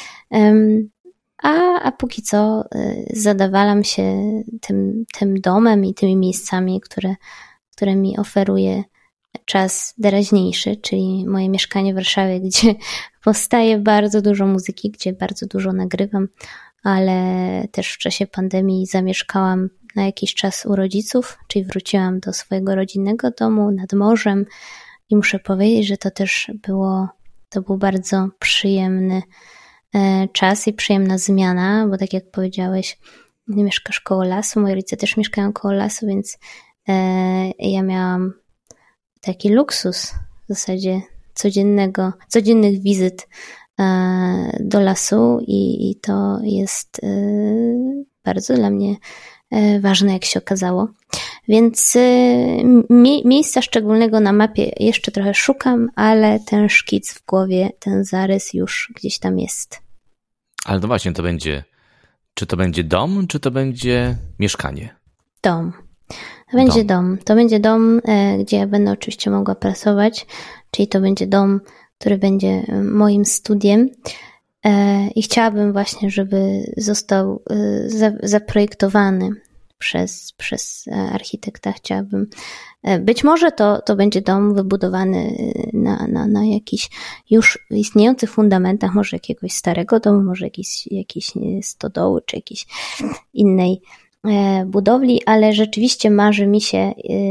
A, a póki co zadawalam się tym, tym domem i tymi miejscami, które, które mi oferuje czas teraźniejszy, czyli moje mieszkanie w Warszawie, gdzie powstaje bardzo dużo muzyki, gdzie bardzo dużo nagrywam, ale też w czasie pandemii zamieszkałam na jakiś czas u rodziców, czyli wróciłam do swojego rodzinnego domu nad morzem i muszę powiedzieć, że to też było, to był bardzo przyjemny czas i przyjemna zmiana, bo tak jak powiedziałeś, mieszkasz koło lasu, moi rodzice też mieszkają koło lasu, więc ja miałam taki luksus w zasadzie codziennego, codziennych wizyt do lasu i, i to jest bardzo dla mnie ważne, jak się okazało. Więc mie- miejsca szczególnego na mapie jeszcze trochę szukam, ale ten szkic w głowie, ten zarys już gdzieś tam jest. Ale to właśnie, to będzie, czy to będzie dom, czy to będzie mieszkanie? Dom. To będzie dom. dom. To będzie dom, gdzie ja będę oczywiście mogła pracować, czyli to będzie dom, który będzie moim studiem. I chciałabym właśnie, żeby został zaprojektowany przez, przez architekta. Chciałabym, być może to, to będzie dom wybudowany na, na, na jakichś już istniejących fundamentach, może jakiegoś starego domu, może jakiejś, jakiejś stodoły, czy jakiejś innej budowli, ale rzeczywiście marzy mi się,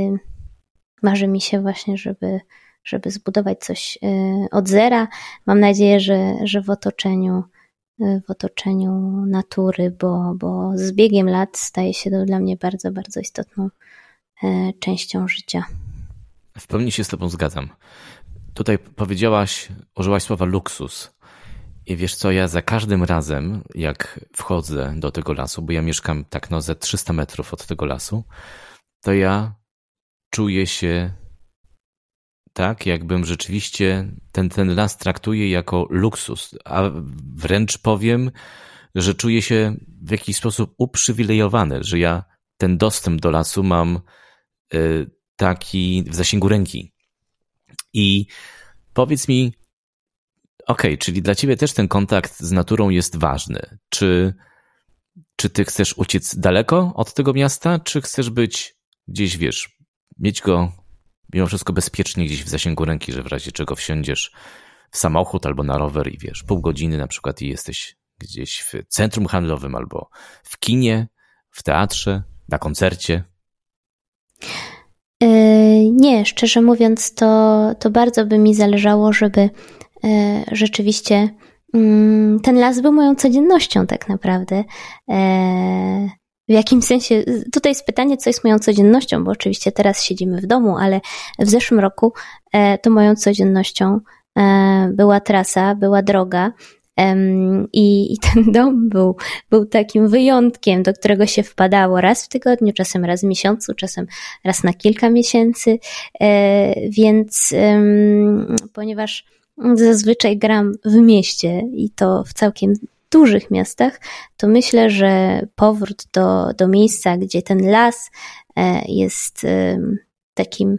marzy mi się właśnie, żeby żeby zbudować coś od zera. Mam nadzieję, że, że w otoczeniu, w otoczeniu natury, bo, bo z biegiem lat staje się to dla mnie bardzo, bardzo istotną częścią życia. W pełni się z tobą zgadzam. Tutaj powiedziałaś, użyłaś słowa luksus. I wiesz co, ja za każdym razem, jak wchodzę do tego lasu, bo ja mieszkam tak no ze trzysta metrów od tego lasu, to ja czuję się tak, jakbym rzeczywiście ten, ten las traktuje jako luksus, a wręcz powiem, że czuję się w jakiś sposób uprzywilejowany, że ja ten dostęp do lasu mam y, taki w zasięgu ręki. I powiedz mi, okej, okay, czyli dla ciebie też ten kontakt z naturą jest ważny. Czy, czy ty chcesz uciec daleko od tego miasta, czy chcesz być gdzieś, wiesz, mieć go mimo wszystko bezpiecznie gdzieś w zasięgu ręki, że w razie czego wsiądziesz w samochód albo na rower i wiesz, pół godziny na przykład i jesteś gdzieś w centrum handlowym albo w kinie, w teatrze, na koncercie? Yy, nie, szczerze mówiąc, to, to bardzo by mi zależało, żeby yy, rzeczywiście yy, ten las był moją codziennością tak naprawdę. Yy, W jakim sensie, tutaj jest pytanie, co jest moją codziennością, bo oczywiście teraz siedzimy w domu, ale w zeszłym roku to moją codziennością była trasa, była droga i, i ten dom był, był takim wyjątkiem, do którego się wpadało raz w tygodniu, czasem raz w miesiącu, czasem raz na kilka miesięcy, więc ponieważ zazwyczaj gram w mieście i to w całkiem dużych miastach, to myślę, że powrót do, do miejsca, gdzie ten las jest takim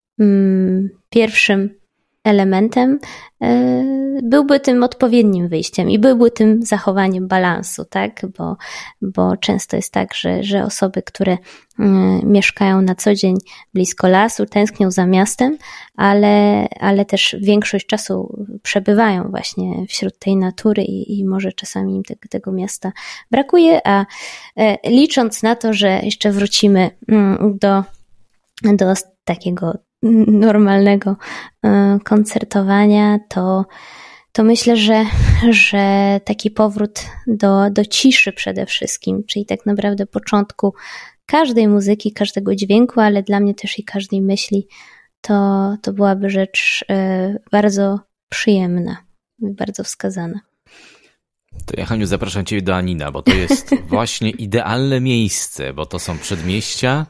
pierwszym elementem, byłby tym odpowiednim wyjściem i byłby tym zachowaniem balansu, tak? Bo, bo często jest tak, że, że osoby, które mieszkają na co dzień blisko lasu, tęsknią za miastem, ale, ale też większość czasu przebywają właśnie wśród tej natury i, i może czasami im te, tego miasta brakuje, a licząc na to, że jeszcze wrócimy do, do takiego normalnego koncertowania, to, to myślę, że, że taki powrót do, do ciszy przede wszystkim, czyli tak naprawdę początku każdej muzyki, każdego dźwięku, ale dla mnie też i każdej myśli, to, to byłaby rzecz bardzo przyjemna i bardzo wskazana. To ja, Haniu, zapraszam ciebie do Anina, bo to jest właśnie idealne miejsce, bo to są przedmieścia,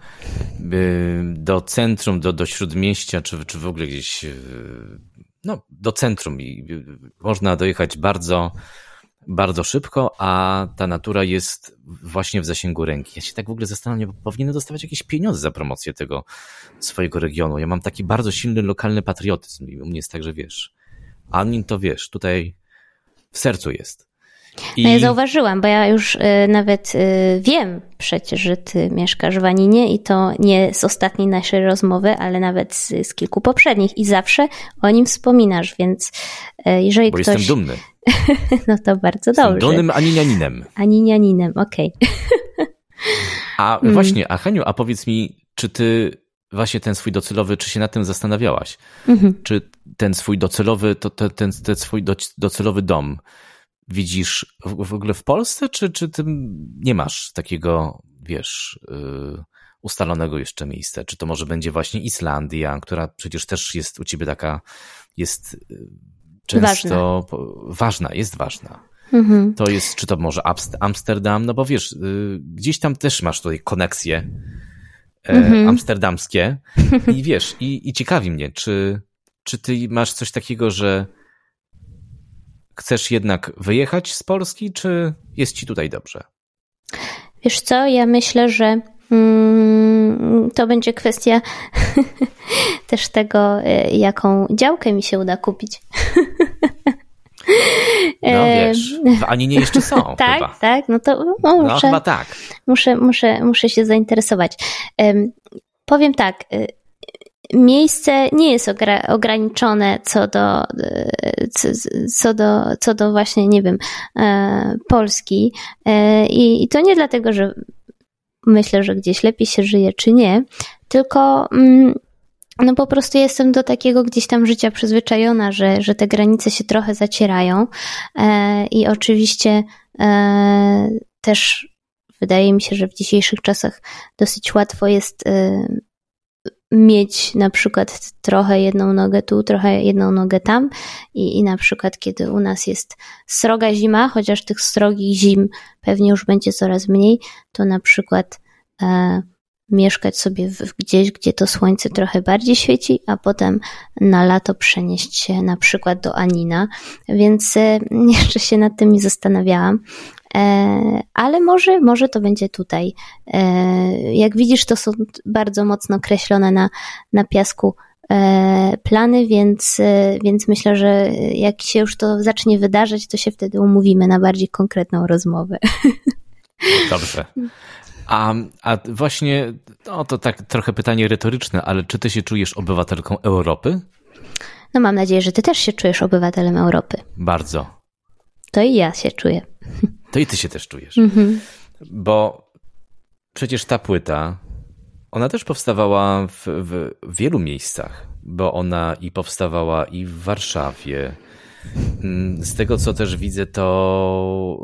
do centrum, do, do śródmieścia, czy, czy w ogóle gdzieś no, do centrum i można dojechać bardzo, bardzo szybko, a ta natura jest właśnie w zasięgu ręki. Ja się tak w ogóle zastanawiam, bo powinienem dostawać jakieś pieniądze za promocję tego swojego regionu. Ja mam taki bardzo silny lokalny patriotyzm i u mnie jest tak, że wiesz, Anin to wiesz, tutaj w sercu jest. I... No ja zauważyłam, bo ja już y, nawet y, wiem przecież, że ty mieszkasz w Aninie i to nie z ostatniej naszej rozmowy, ale nawet z, z kilku poprzednich i zawsze o nim wspominasz, więc y, jeżeli bo ktoś... jestem dumny. No to bardzo jestem dobrze. dumnym Aninianinem. Aninianinem, okej. Okay. A mm. właśnie, a Heniu, a powiedz mi, czy ty właśnie ten swój docelowy, czy się nad tym zastanawiałaś? Mm-hmm. Czy ten swój docelowy, to, to, ten, ten swój do, docelowy dom widzisz w, w ogóle w Polsce, czy, czy ty nie masz takiego, wiesz, yy, ustalonego jeszcze miejsca? Czy to może będzie właśnie Islandia, która przecież też jest u ciebie taka, jest często ważna, ważna jest ważna. Mhm. To jest, czy to może Amsterdam, no bo wiesz, yy, gdzieś tam też masz tutaj koneksje yy, mhm. amsterdamskie i wiesz, i, i ciekawi mnie, czy, czy ty masz coś takiego, że chcesz jednak wyjechać z Polski, czy jest ci tutaj dobrze? Wiesz co, ja myślę, że mm, to będzie kwestia też tego, jaką działkę mi się uda kupić. No wiesz, w Aninie jeszcze są tak, chyba. Tak, no to no, muszę, no, chyba tak. Muszę, muszę, muszę się zainteresować. Um, powiem tak, miejsce nie jest ogra- ograniczone co do, co, co do, co do właśnie, nie wiem, e, Polski e, i, i to nie dlatego, że myślę, że gdzieś lepiej się żyje, czy nie, tylko mm, no po prostu jestem do takiego gdzieś tam życia przyzwyczajona, że, że te granice się trochę zacierają e, i oczywiście e, też wydaje mi się, że w dzisiejszych czasach dosyć łatwo jest e, mieć na przykład trochę jedną nogę tu, trochę jedną nogę tam i, i na przykład kiedy u nas jest sroga zima, chociaż tych srogich zim pewnie już będzie coraz mniej, to na przykład e, mieszkać sobie w, gdzieś, gdzie to słońce trochę bardziej świeci, a potem na lato przenieść się na przykład do Anina, więc e, jeszcze się nad tym nie zastanawiałam. Ale może, może to będzie tutaj. Jak widzisz, to są bardzo mocno kreślone na, na piasku plany, więc, więc myślę, że jak się już to zacznie wydarzyć, to się wtedy umówimy na bardziej konkretną rozmowę. Dobrze. A, a właśnie, no to tak trochę pytanie retoryczne, ale czy ty się czujesz obywatelką Europy? No mam nadzieję, że ty też się czujesz obywatelem Europy. Bardzo. To i ja się czuję. To i ty się też czujesz. Mm-hmm. Bo przecież ta płyta, ona też powstawała w, w wielu miejscach, bo ona i powstawała i w Warszawie. Z tego, co też widzę, to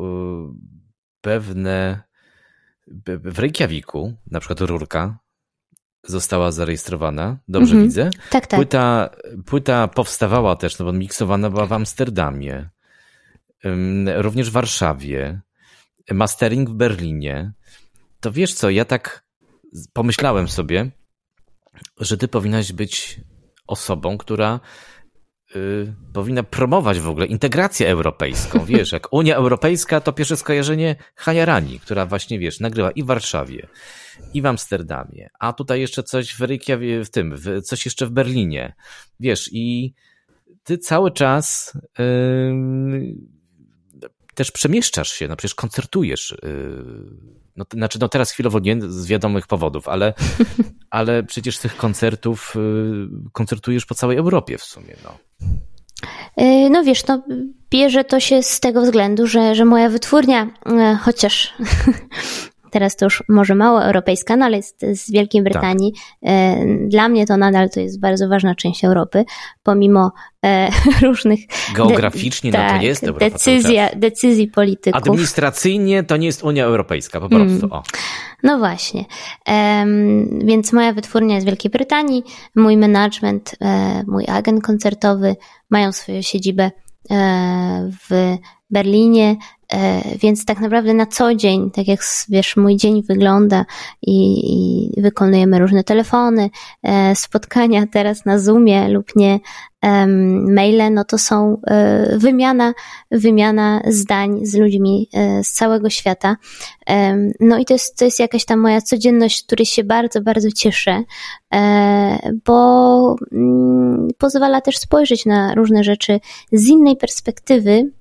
pewne w Reykjaviku, na przykład Rurka, została zarejestrowana. Dobrze mm-hmm. widzę? Tak, tak. Płyta, płyta powstawała też, no bo miksowana była w Amsterdamie. Również w Warszawie, mastering w Berlinie. To wiesz co, ja tak pomyślałem sobie, że ty powinnaś być osobą, która y, powinna promować w ogóle integrację europejską. Wiesz, jak Unia Europejska, to pierwsze skojarzenie Hania Rani, która właśnie, wiesz, nagrywa i w Warszawie, i w Amsterdamie, a tutaj jeszcze coś w Reykjaviku, w tym, w, coś jeszcze w Berlinie. Wiesz, i ty cały czas yy, też przemieszczasz się, no przecież koncertujesz. No, znaczy, no teraz chwilowo nie z wiadomych powodów, ale, ale przecież tych koncertów koncertujesz po całej Europie w sumie. No, no wiesz, no bierze to się z tego względu, że, że moja wytwórnia, chociaż teraz to już może mało europejska, no ale jest z Wielkiej Brytanii. Tak. Dla mnie to nadal to jest bardzo ważna część Europy, pomimo różnych... Geograficznie, de- no to tak, nie jest Europa decyzja, decyzji polityków. Administracyjnie to nie jest Unia Europejska, po prostu. Mm. O. No właśnie. Um, więc moja wytwórnia jest w Wielkiej Brytanii, mój management, e, mój agent koncertowy mają swoją siedzibę e, w Berlinie, więc tak naprawdę na co dzień, tak jak wiesz, mój dzień wygląda i, i wykonujemy różne telefony, spotkania teraz na Zoomie lub nie, maile, no to są wymiana, wymiana zdań z ludźmi z całego świata. No i to jest, to jest jakaś tam moja codzienność, której się bardzo, bardzo cieszę, bo pozwala też spojrzeć na różne rzeczy z innej perspektywy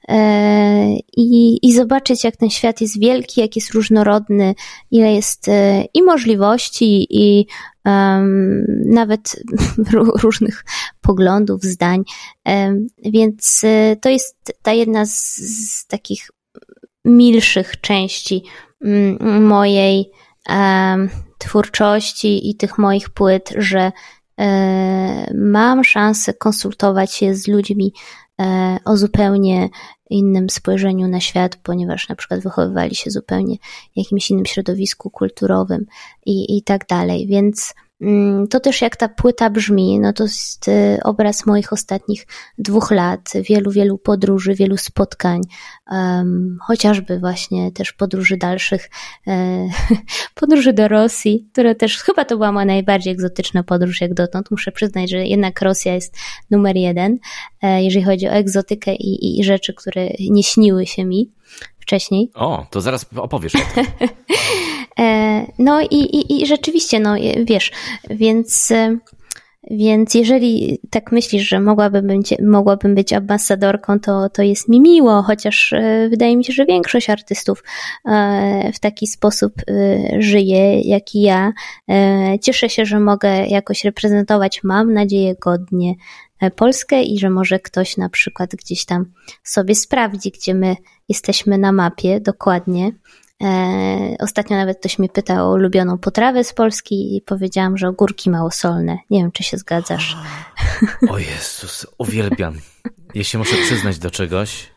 i, i zobaczyć, jak ten świat jest wielki, jak jest różnorodny, ile jest i możliwości, i um, nawet różnych poglądów, zdań. Um, więc to jest ta jedna z, z takich milszych części um, mojej um, twórczości i tych moich płyt, że um, mam szansę konsultować się z ludźmi um, o zupełnie innym spojrzeniu na świat, ponieważ na przykład wychowywali się zupełnie w jakimś innym środowisku kulturowym i, i tak dalej, więc mm, to też jak ta płyta brzmi, no to jest y, obraz moich ostatnich dwóch lat, wielu, wielu podróży, wielu spotkań, um, chociażby właśnie też podróży dalszych, e, podróży do Rosji, która też chyba to była moja najbardziej egzotyczna podróż jak dotąd, muszę przyznać, że jednak Rosja jest numer jeden, e, jeżeli chodzi o egzotykę i, i, i rzeczy, które nie śniły się mi wcześniej. O, to zaraz opowiesz o tym. No i, i, i rzeczywiście, no wiesz, więc Więc jeżeli tak myślisz, że mogłabym być, mogłabym być ambasadorką, to, to jest mi miło, chociaż wydaje mi się, że większość artystów w taki sposób żyje, jak i ja. Cieszę się, że mogę jakoś reprezentować, mam nadzieję, godnie Polskę i że może ktoś na przykład gdzieś tam sobie sprawdzi, gdzie my jesteśmy na mapie dokładnie. Ostatnio nawet ktoś mnie pytał o ulubioną potrawę z Polski i powiedziałam, że ogórki małosolne. Nie wiem, czy się zgadzasz. O Jezus, uwielbiam. Ja się muszę przyznać do czegoś.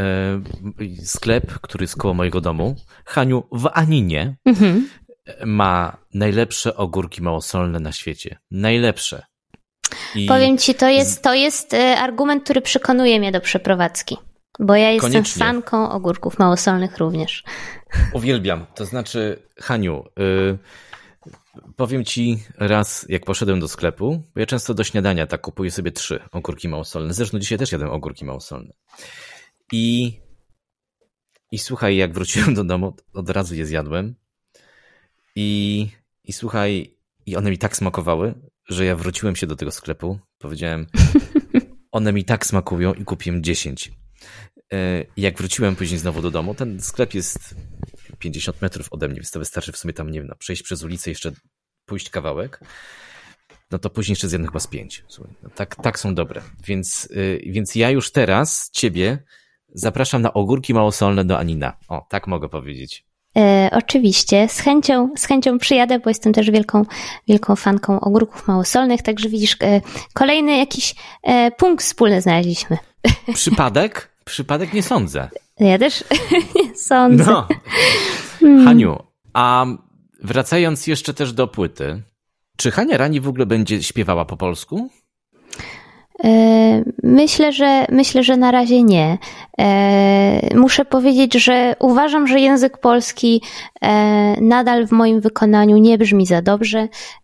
Sklep, który jest koło mojego domu, Haniu, w Aninie, mhm. ma najlepsze ogórki małosolne na świecie. Najlepsze. I powiem ci, to jest, to jest argument, który przekonuje mnie do przeprowadzki. Bo ja jestem Koniecznie. fanką ogórków małosolnych również. Uwielbiam. To znaczy, Haniu, yy, powiem ci raz, jak poszedłem do sklepu, bo ja często do śniadania tak kupuję sobie trzy ogórki małosolne. Zresztą dzisiaj też jadłem ogórki małosolne. I, i słuchaj, jak wróciłem do domu, od razu je zjadłem. I, i słuchaj, i one mi tak smakowały, że ja wróciłem się do tego sklepu. Powiedziałem, one mi tak smakują i kupiłem dziesięć. Jak wróciłem później znowu do domu, ten sklep jest pięćdziesiąt metrów ode mnie, więc to wystarczy w sumie tam, nie wiem, przejść przez ulicę, jeszcze pójść kawałek, no to później jeszcze zjadłem chyba z pięć. Słuchaj, no tak, tak są dobre. Więc, więc ja już teraz ciebie zapraszam na ogórki małosolne do Anina. O, tak mogę powiedzieć. E, oczywiście, z chęcią, z chęcią przyjadę, bo jestem też wielką, wielką fanką ogórków małosolnych, także widzisz, e, kolejny jakiś e, punkt wspólny znaleźliśmy. Przypadek? Przypadek nie sądzę. Ja też nie sądzę. No. Hmm. Haniu, a wracając jeszcze też do płyty, czy Hania Rani w ogóle będzie śpiewała po polsku? Myślę, że myślę, że na razie nie. Muszę powiedzieć, że uważam, że język polski nadal w moim wykonaniu nie brzmi za dobrze.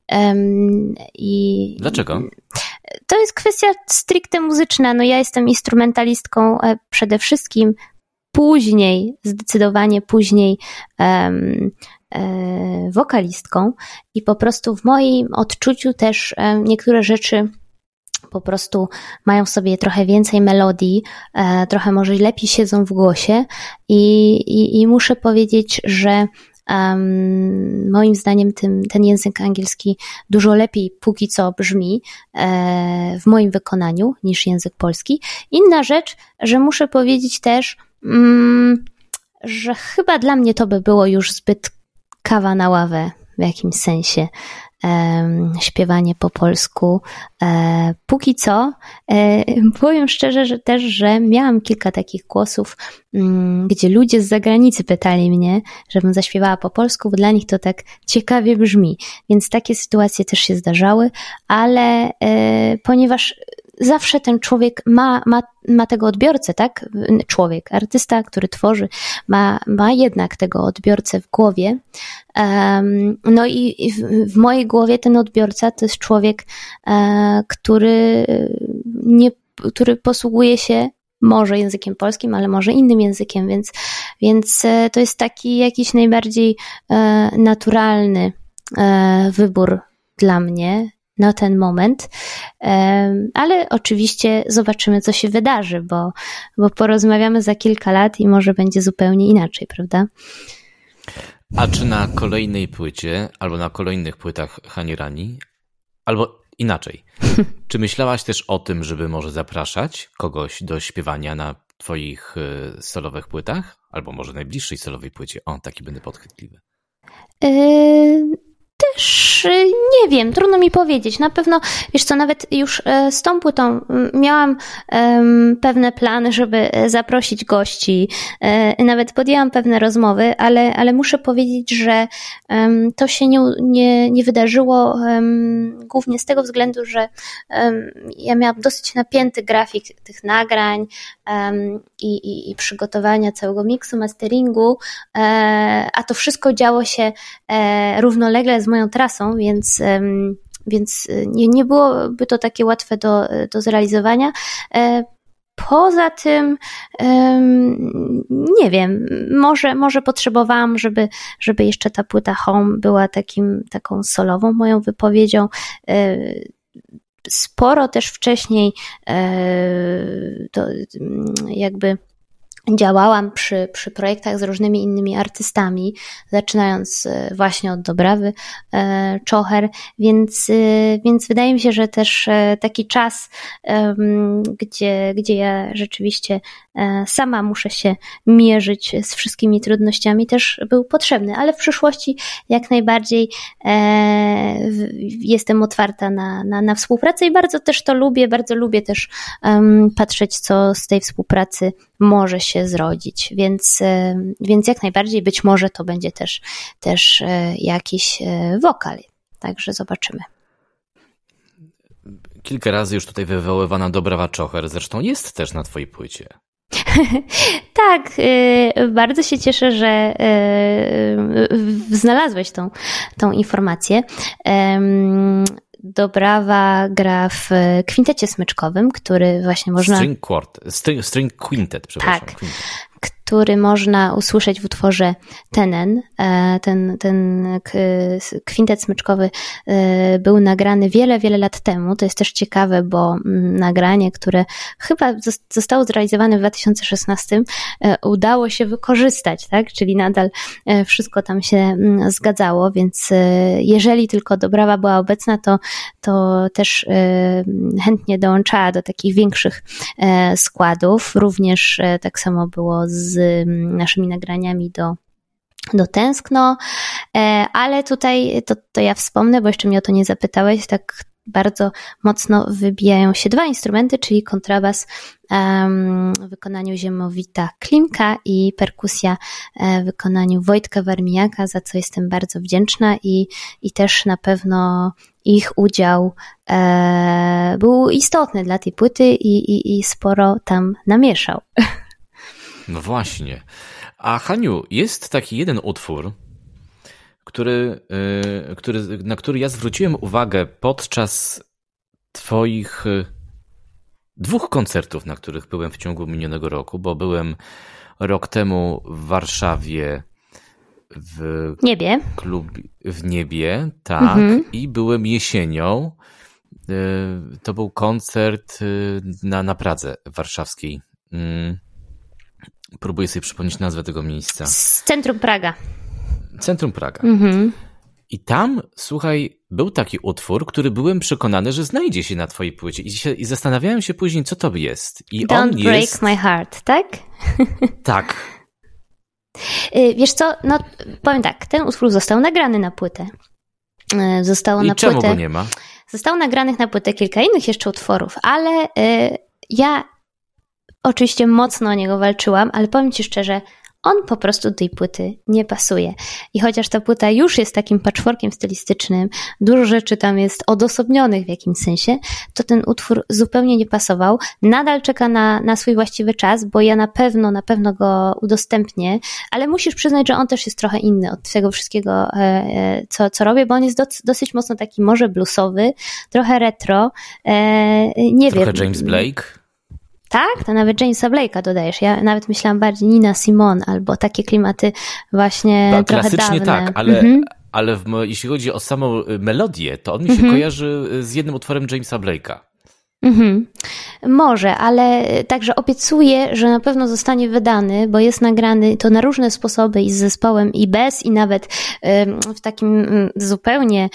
I dlaczego? To jest kwestia stricte muzyczna. No ja jestem instrumentalistką przede wszystkim. Później, zdecydowanie później um, e, wokalistką i po prostu w moim odczuciu też e, niektóre rzeczy po prostu mają w sobie trochę więcej melodii, e, trochę może lepiej siedzą w głosie i, i, i muszę powiedzieć, że Um, moim zdaniem tym, ten język angielski dużo lepiej póki co brzmi e, w moim wykonaniu niż język polski. Inna rzecz, że muszę powiedzieć też, mm, że chyba dla mnie to by było już zbyt kawa na ławę w jakimś sensie. Um, śpiewanie po polsku. E, póki co e, powiem szczerze, że też, że miałam kilka takich głosów, um, gdzie ludzie z zagranicy pytali mnie, żebym zaśpiewała po polsku, bo dla nich to tak ciekawie brzmi. Więc takie sytuacje też się zdarzały, ale e, ponieważ zawsze ten człowiek ma, ma, ma tego odbiorcę, tak? Człowiek, artysta, który tworzy, ma, ma jednak tego odbiorcę w głowie. Um, no i, i w, w mojej głowie ten odbiorca to jest człowiek, e, który nie, który posługuje się może językiem polskim, ale może innym językiem, więc, więc e, to jest taki jakiś najbardziej e, naturalny e, wybór dla mnie na ten moment, ale oczywiście zobaczymy, co się wydarzy, bo, bo porozmawiamy za kilka lat i może będzie zupełnie inaczej, prawda? A czy na kolejnej płycie, albo na kolejnych płytach Hani Rani, albo inaczej, czy myślałaś też o tym, żeby może zapraszać kogoś do śpiewania na twoich solowych płytach? Albo może najbliższej solowej płycie? O, taki będę podchwytliwy. Yy... Też nie wiem, trudno mi powiedzieć. Na pewno, wiesz co, nawet już z tą płytą miałam um, pewne plany, żeby zaprosić gości. E, nawet podjęłam pewne rozmowy, ale, ale muszę powiedzieć, że um, to się nie, nie, nie wydarzyło um, głównie z tego względu, że um, ja miałam dosyć napięty grafik tych nagrań um, i, i, i przygotowania całego miksu, masteringu, e, a to wszystko działo się e, równolegle z moją trasą, więc, więc nie, nie byłoby to takie łatwe do, do zrealizowania. Poza tym nie wiem, może, może potrzebowałam, żeby, żeby jeszcze ta płyta Home była takim, taką solową moją wypowiedzią. sporo też wcześniej to jakby działałam przy, przy projektach z różnymi innymi artystami, zaczynając właśnie od Dobrawy Czocher, więc, więc wydaje mi się, że też taki czas, gdzie, gdzie ja rzeczywiście sama muszę się mierzyć z wszystkimi trudnościami, też był potrzebny, ale w przyszłości jak najbardziej jestem otwarta na, na, na współpracę i bardzo też to lubię, bardzo lubię też patrzeć, co z tej współpracy może się zrodzić, więc, więc jak najbardziej być może to będzie też, też jakiś wokal, także zobaczymy. Kilka razy już tutaj wywoływana Dobrawa Czocher, zresztą jest też na twojej płycie. Tak, bardzo się cieszę, że znalazłeś tą, tą informację. Dobrawa gra w kwintecie smyczkowym, który właśnie można... String quart, string, string quintet, przepraszam. Tak, quintet. Który można usłyszeć w utworze Tenen. Ten, ten kwintet smyczkowy był nagrany wiele, wiele lat temu. To jest też ciekawe, bo nagranie, które chyba zostało zrealizowane w dwa tysiące szesnastym, udało się wykorzystać, tak? Czyli nadal wszystko tam się zgadzało, więc jeżeli tylko Dobrawa była obecna, to, to też chętnie dołączała do takich większych składów. Również tak samo było z naszymi nagraniami do, do Tęskno, ale tutaj to, to ja wspomnę, bo jeszcze mnie o to nie zapytałeś, tak bardzo mocno wybijają się dwa instrumenty, czyli kontrabas um, w wykonaniu Ziemowita Klimka i perkusja w wykonaniu Wojtka Warmijaka, za co jestem bardzo wdzięczna i, i też na pewno ich udział e, był istotny dla tej płyty i, i, i sporo tam namieszał. No właśnie. A Haniu, jest taki jeden utwór, który, yy, który, na który ja zwróciłem uwagę podczas twoich yy, dwóch koncertów, na których byłem w ciągu minionego roku, bo byłem rok temu w Warszawie w Niebie. Klubie, w Niebie, tak, mhm. i byłem jesienią. Yy, to był koncert yy, na, na Pradze warszawskiej. Yy. Próbuję sobie przypomnieć nazwę tego miejsca. Z Centrum Praga. Centrum Praga. Mhm. I tam, słuchaj, był taki utwór, który byłem przekonany, że znajdzie się na twojej płycie. I, się, i zastanawiałem się później, co to jest. I Don't on break jest... my heart, tak? Tak. Wiesz co, no powiem tak, ten utwór został nagrany na płytę. Zostało I na czemu płytę. go nie ma? Zostało nagranych na płytę kilka innych jeszcze utworów, ale y, ja oczywiście mocno o niego walczyłam, ale powiem ci szczerze, on po prostu do tej płyty nie pasuje. I chociaż ta płyta już jest takim patchworkiem stylistycznym, dużo rzeczy tam jest odosobnionych w jakimś sensie, to ten utwór zupełnie nie pasował. Nadal czeka na, na swój właściwy czas, bo ja na pewno, na pewno go udostępnię, ale musisz przyznać, że on też jest trochę inny od tego wszystkiego, co, co robię, bo on jest do, dosyć mocno taki może bluesowy, trochę retro, nie trochę wiem. Trochę James Blake? Tak, to nawet Jamesa Blake'a dodajesz. Ja nawet myślałam bardziej Nina Simone albo takie klimaty właśnie no, trochę klasycznie dawne. tak, ale, mhm. ale w, jeśli chodzi o samą melodię, to on mi się mhm. kojarzy z jednym utworem Jamesa Blake'a. Mhm. Może, ale także obiecuję, że na pewno zostanie wydany, bo jest nagrany to na różne sposoby i z zespołem, i bez, i nawet w takim zupełnie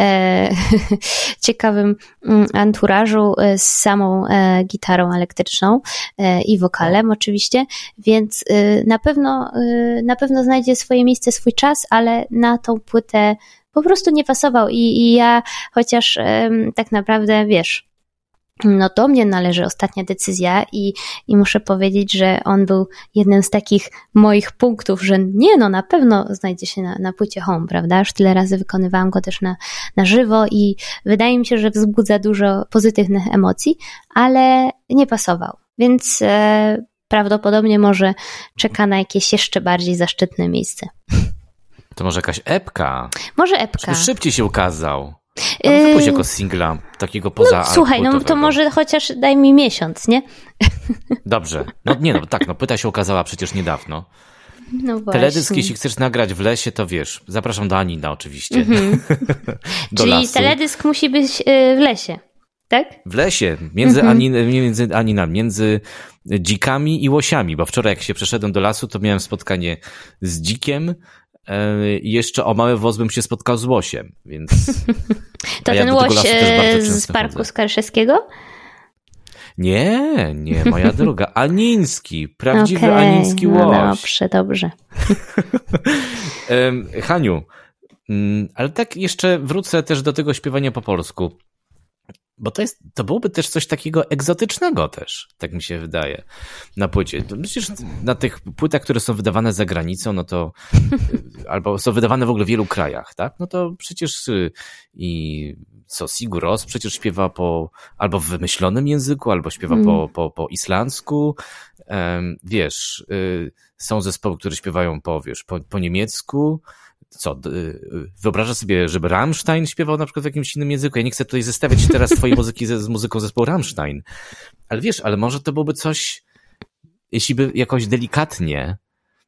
ciekawym anturażu z samą gitarą elektryczną i wokalem oczywiście, więc na pewno, na pewno znajdzie swoje miejsce, swój czas, ale na tą płytę po prostu nie pasował i, i ja chociaż tak naprawdę, wiesz, no do mnie należy ostatnia decyzja i, i muszę powiedzieć, że on był jednym z takich moich punktów, że nie no, na pewno znajdzie się na, na płycie Home, prawda? Już tyle razy wykonywałam go też na, na żywo i wydaje mi się, że wzbudza dużo pozytywnych emocji, ale nie pasował, więc e, prawdopodobnie może czeka na jakieś jeszcze bardziej zaszczytne miejsce. To może jakaś epka? Może epka. Żeby szybciej się ukazał. No, wypuść jako singla, takiego poza no, słuchaj, no to może chociaż daj mi miesiąc, nie? Dobrze. No nie, no tak, no płyta się ukazała przecież niedawno. No właśnie. Teledysk, jeśli chcesz nagrać w lesie, to wiesz, zapraszam do Anina oczywiście. Mhm. do Czyli lasu. teledysk musi być w lesie. Tak? W lesie, między, Mhm. anin, między aninami, między dzikami i łosiami, bo wczoraj jak się przeszedłem do lasu, to miałem spotkanie z dzikiem i jeszcze o mały włos bym się spotkał z łosiem, więc... To ja ten łoś z parku chodzę. Skarszewskiego? Nie, nie, moja droga. Aniński, prawdziwy okay. aniński łoś. No dobrze, dobrze. Haniu, ale tak jeszcze wrócę też do tego śpiewania po polsku. Bo to jest, to byłoby też coś takiego egzotycznego też, tak mi się wydaje, na płycie. Przecież na tych płytach, które są wydawane za granicą, no to, albo są wydawane w ogóle w wielu krajach, tak? No to przecież i co, Sigur Rós przecież śpiewa po, albo w wymyślonym języku, albo śpiewa mm. po, po, po islandzku. Um, wiesz, y, są zespoły, które śpiewają po, wiesz, po, po niemiecku. Co, wyobrażasz sobie, żeby Rammstein śpiewał na przykład w jakimś innym języku? Ja nie chcę tutaj zestawiać teraz twojej muzyki z, z muzyką zespołu Rammstein. Ale wiesz, ale może to byłoby coś, jeśli by jakoś delikatnie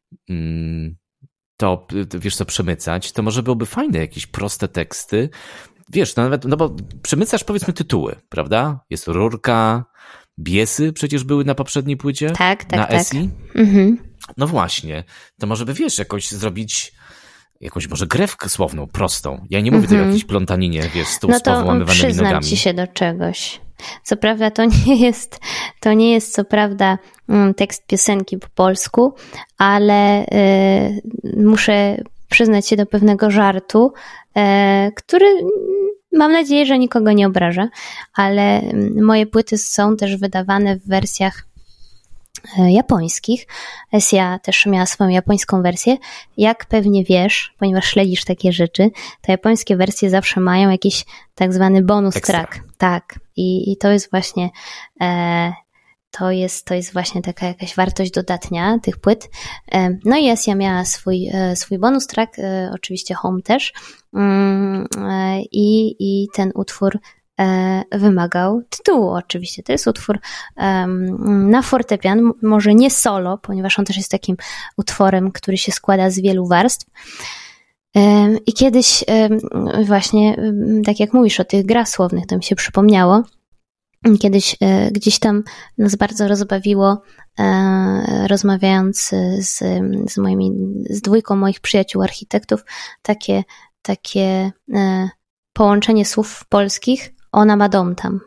to, wiesz co, przemycać, to może byłoby fajne, jakieś proste teksty. Wiesz, no nawet, no bo przemycasz powiedzmy tytuły, prawda? Jest Rurka, Biesy przecież były na poprzedniej płycie. Tak, tak, na tak. Esi. Mhm. No właśnie, to może by, wiesz, jakoś zrobić jakąś może grę słowną, prostą. Ja nie mówię mm-hmm. tutaj o jakiejś plątaninie, wiesz, z tą no to powyłamywanymi przyznam nogami. ci się do czegoś. Co prawda to nie jest, to nie jest co prawda tekst piosenki po polsku, ale y, muszę przyznać się do pewnego żartu, y, który mam nadzieję, że nikogo nie obraża, ale moje płyty są też wydawane w wersjach japońskich. Esia też miała swoją japońską wersję. Jak pewnie wiesz, ponieważ śledzisz takie rzeczy, to japońskie wersje zawsze mają jakiś tak zwany bonus Ekstra. track. Tak. I, i to jest właśnie e, to jest, to jest właśnie taka jakaś wartość dodatnia tych płyt. E, no i Esia miała swój, e, swój bonus track, e, oczywiście Home też. Mm, e, i, I ten utwór wymagał tytułu oczywiście. To jest utwór um, na fortepian, może nie solo, ponieważ on też jest takim utworem, który się składa z wielu warstw. Um, I kiedyś um, właśnie, um, tak jak mówisz o tych grach słownych, to mi się przypomniało, kiedyś um, gdzieś tam nas bardzo rozbawiło, um, rozmawiając z, z moimi, z dwójką moich przyjaciół architektów, takie, takie um, połączenie słów polskich. Ona ma dom tam.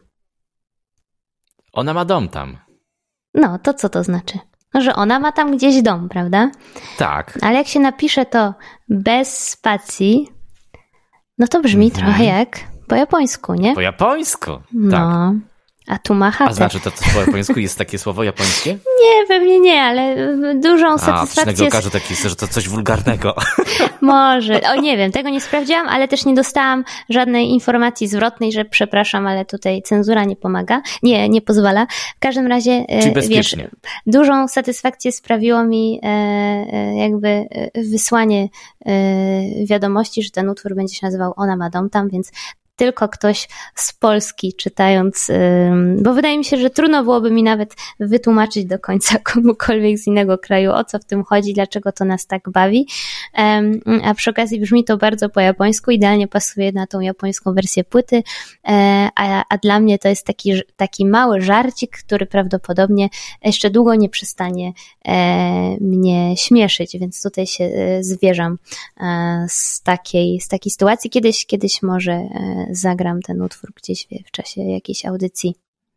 Ona ma dom tam. No, to co to znaczy? No, że ona ma tam gdzieś dom, prawda? Tak. Ale jak się napisze to bez spacji, no to brzmi mhm. trochę jak po japońsku, nie? Po japońsku, no. tak. A tu ma chatę. A znaczy to po japońsku jest takie słowo japońskie? Nie, pewnie nie, ale dużą satysfakcję... A, okaże taki, że to coś wulgarnego. Może. O, nie wiem, tego nie sprawdziłam, ale też nie dostałam żadnej informacji zwrotnej, że przepraszam, ale tutaj cenzura nie pomaga. Nie, nie pozwala. W każdym razie, Czyli bezpiecznie. Wiesz, dużą satysfakcję sprawiło mi e, jakby wysłanie e, wiadomości, że ten utwór będzie się nazywał Ona ma dom tam, więc tylko ktoś z Polski czytając, bo wydaje mi się, że trudno byłoby mi nawet wytłumaczyć do końca komukolwiek z innego kraju, o co w tym chodzi, dlaczego to nas tak bawi, a przy okazji brzmi to bardzo po japońsku, idealnie pasuje na tą japońską wersję płyty, a, a dla mnie to jest taki, taki mały żarcik, który prawdopodobnie jeszcze długo nie przestanie mnie śmieszyć, więc tutaj się zwierzam z takiej, z takiej sytuacji. Kiedyś, kiedyś może zagram ten utwór gdzieś w czasie jakiejś audycji.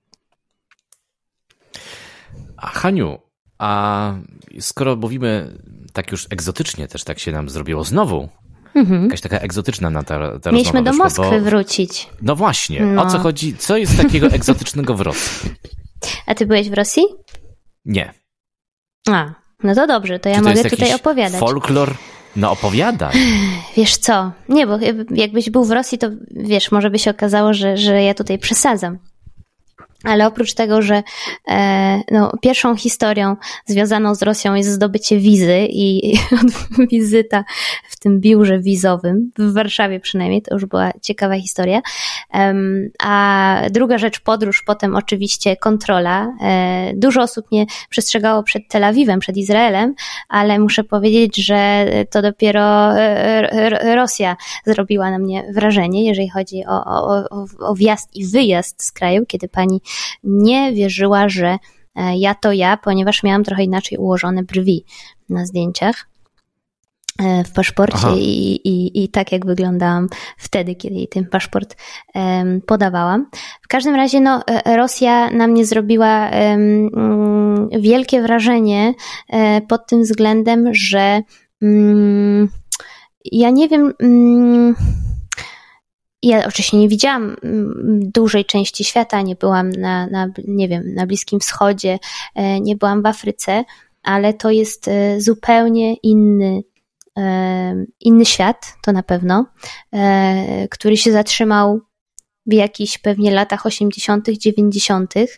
A Haniu, a skoro mówimy tak już egzotycznie, też tak się nam zrobiło znowu, mhm. jakaś taka egzotyczna na ta, ta Mieliśmy do wyszła, Moskwy bo... wrócić. No właśnie, no. O co chodzi? Co jest takiego egzotycznego w Rosji? A ty byłeś w Rosji? Nie. A, no to dobrze, to ja Czy to mogę jest tutaj opowiadać. Folklor? No opowiadaj. Wiesz co, nie, bo jakbyś był w Rosji, to wiesz, może by się okazało, że, że ja tutaj przesadzam. Ale oprócz tego, że e, no, pierwszą historią związaną z Rosją jest zdobycie wizy i, i wizyta w tym biurze wizowym, w Warszawie przynajmniej, to już była ciekawa historia. Um, a druga rzecz, podróż, potem oczywiście kontrola. E, dużo osób mnie przestrzegało przed Tel Awiwem, przed Izraelem, ale muszę powiedzieć, że to dopiero Rosja zrobiła na mnie wrażenie, jeżeli chodzi o, o, o, o wjazd i wyjazd z kraju, kiedy pani nie wierzyła, że ja to ja, ponieważ miałam trochę inaczej ułożone brwi na zdjęciach w paszporcie i, i, i tak jak wyglądałam wtedy, kiedy jej ten paszport um, podawałam. W każdym razie no, Rosja na mnie zrobiła um, wielkie wrażenie um, pod tym względem, że um, ja nie wiem... Um, Ja oczywiście nie widziałam dużej części świata, nie byłam na, na, nie wiem, na Bliskim Wschodzie, nie byłam w Afryce, ale to jest zupełnie inny, inny świat, to na pewno, który się zatrzymał w jakichś pewnie latach osiemdziesiątych, dziewięćdziesiątych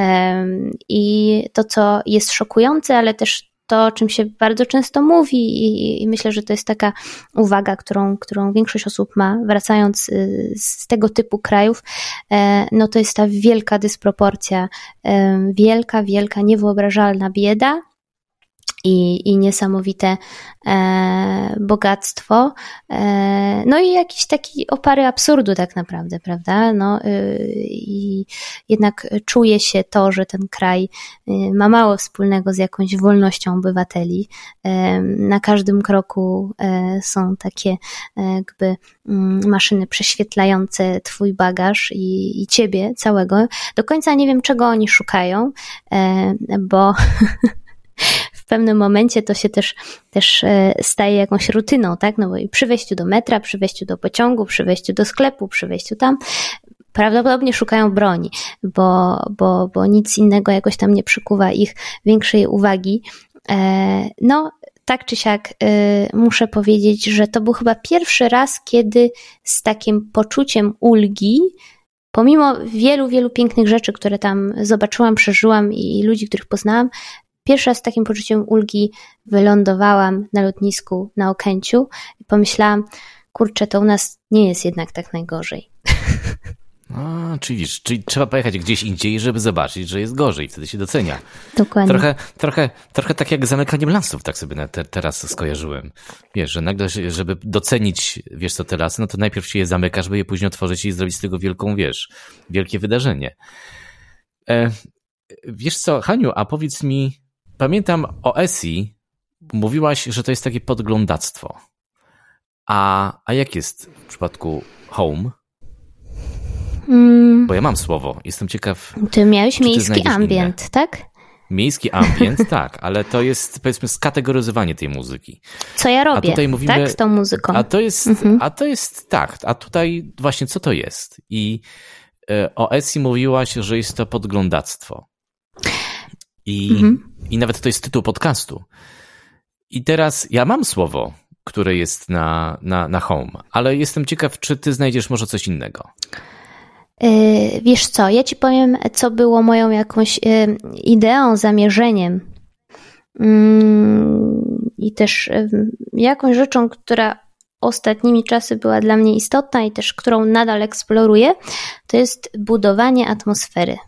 i to, co jest szokujące, ale też to, o czym się bardzo często mówi i, i myślę, że to jest taka uwaga, którą, którą większość osób ma, wracając z tego typu krajów, no to jest ta wielka dysproporcja, wielka, wielka, niewyobrażalna bieda i, i niesamowite e, bogactwo, e, no i jakiś taki opary absurdu tak naprawdę, prawda? No y, i jednak czuje się to, że ten kraj y, ma mało wspólnego z jakąś wolnością obywateli. E, na każdym kroku e, są takie e, jakby y, maszyny prześwietlające twój bagaż i, i ciebie całego. Do końca nie wiem, czego oni szukają, e, bo w pewnym momencie to się też, też staje jakąś rutyną, tak? No bo i przy wejściu do metra, przy wejściu do pociągu, przy wejściu do sklepu, przy wejściu tam, prawdopodobnie szukają broni, bo, bo, bo nic innego jakoś tam nie przykuwa ich większej uwagi. No, tak czy siak muszę powiedzieć, że to był chyba pierwszy raz, kiedy z takim poczuciem ulgi, pomimo wielu, wielu pięknych rzeczy, które tam zobaczyłam, przeżyłam i ludzi, których poznałam, pierwszy raz z takim poczuciem ulgi wylądowałam na lotnisku na Okęciu i pomyślałam, kurczę, to u nas nie jest jednak tak najgorzej. A, czyli, czyli trzeba pojechać gdzieś indziej, żeby zobaczyć, że jest gorzej, wtedy się docenia. Dokładnie. Trochę, trochę, trochę tak jak zamykaniem lasów, tak sobie na te, teraz skojarzyłem. Wiesz, że nagle, żeby docenić, wiesz co, te lasy, no to najpierw się je zamykasz, żeby je później otworzyć i zrobić z tego wielką, wiesz, wielkie wydarzenie. E, wiesz co, Haniu, a powiedz mi, pamiętam o Esji, mówiłaś, że to jest takie podglądactwo. A, a jak jest w przypadku Home? Mm. Bo ja mam słowo, jestem ciekaw. Ty miałeś miejski ty ambient, inne. Tak? Miejski ambient, tak, ale to jest, powiedzmy, skategoryzowanie tej muzyki. Co ja robię, a tutaj mówimy, tak, z tą muzyką. A to jest, mhm. a to jest tak, a tutaj właśnie co to jest? I y, o Esji mówiłaś, że jest to podglądactwo. I, mhm. I nawet to jest tytuł podcastu. I teraz ja mam słowo, które jest na, na, na Home, ale jestem ciekaw, czy ty znajdziesz może coś innego. Yy, wiesz co, ja ci powiem, co było moją jakąś yy, ideą, zamierzeniem yy, i też yy, jakąś rzeczą, która ostatnimi czasy była dla mnie istotna i też którą nadal eksploruję, to jest budowanie atmosfery.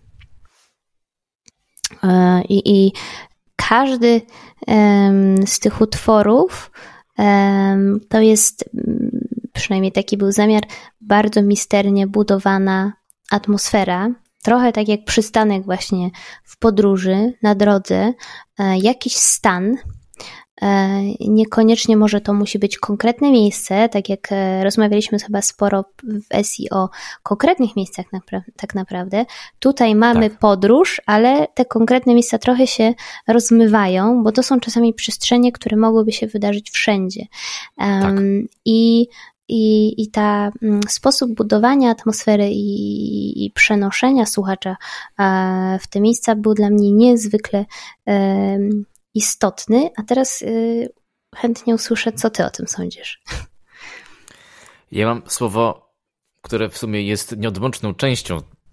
Yy, I każdy yy, z tych utworów yy, to jest, przynajmniej taki był zamiar, bardzo misternie budowana atmosfera, trochę tak jak przystanek właśnie w podróży, na drodze, jakiś stan. Niekoniecznie może to musi być konkretne miejsce, tak jak rozmawialiśmy chyba sporo w Esji o konkretnych miejscach tak naprawdę. Tutaj mamy tak. podróż, ale te konkretne miejsca trochę się rozmywają, bo to są czasami przestrzenie, które mogłyby się wydarzyć wszędzie. Tak. I I, i ta sposób budowania atmosfery i, i przenoszenia słuchacza w te miejsca był dla mnie niezwykle um, istotny, a teraz um, chętnie usłyszę, co ty o tym sądzisz. Ja mam słowo, które w sumie jest nieodłączną częścią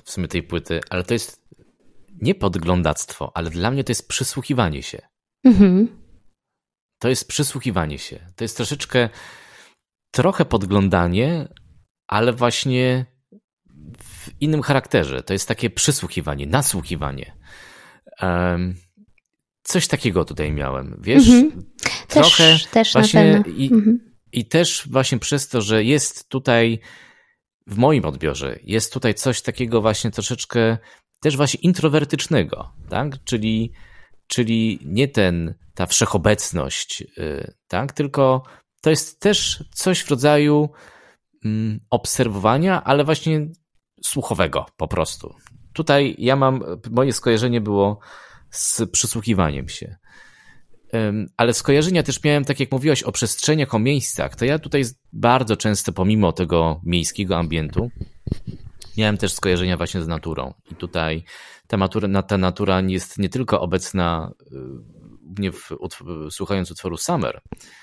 w sumie tej płyty, ale to jest nie podglądactwo, ale dla mnie to jest przysłuchiwanie się. Mhm. To jest przysłuchiwanie się. To jest troszeczkę, trochę podglądanie, ale właśnie w innym charakterze. To jest takie przysłuchiwanie, nasłuchiwanie. Um, coś takiego tutaj miałem. Wiesz, mhm. trochę też, też właśnie na pewno. I, mhm. i też właśnie przez to, że jest tutaj w moim odbiorze, jest tutaj coś takiego właśnie troszeczkę też właśnie introwertycznego, tak? Czyli, czyli nie ten, ta wszechobecność, yy, tak? Tylko to jest też coś w rodzaju mm, obserwowania, ale właśnie słuchowego po prostu. Tutaj ja mam, moje skojarzenie było z przysłuchiwaniem się. Ym, ale skojarzenia też miałem, tak jak mówiłaś o przestrzeniach, o miejscach, to ja tutaj bardzo często, pomimo tego miejskiego ambientu, miałem też skojarzenia właśnie z naturą. I tutaj ta, natura, ta natura jest nie tylko obecna u mnie w, słuchając utworu Summer,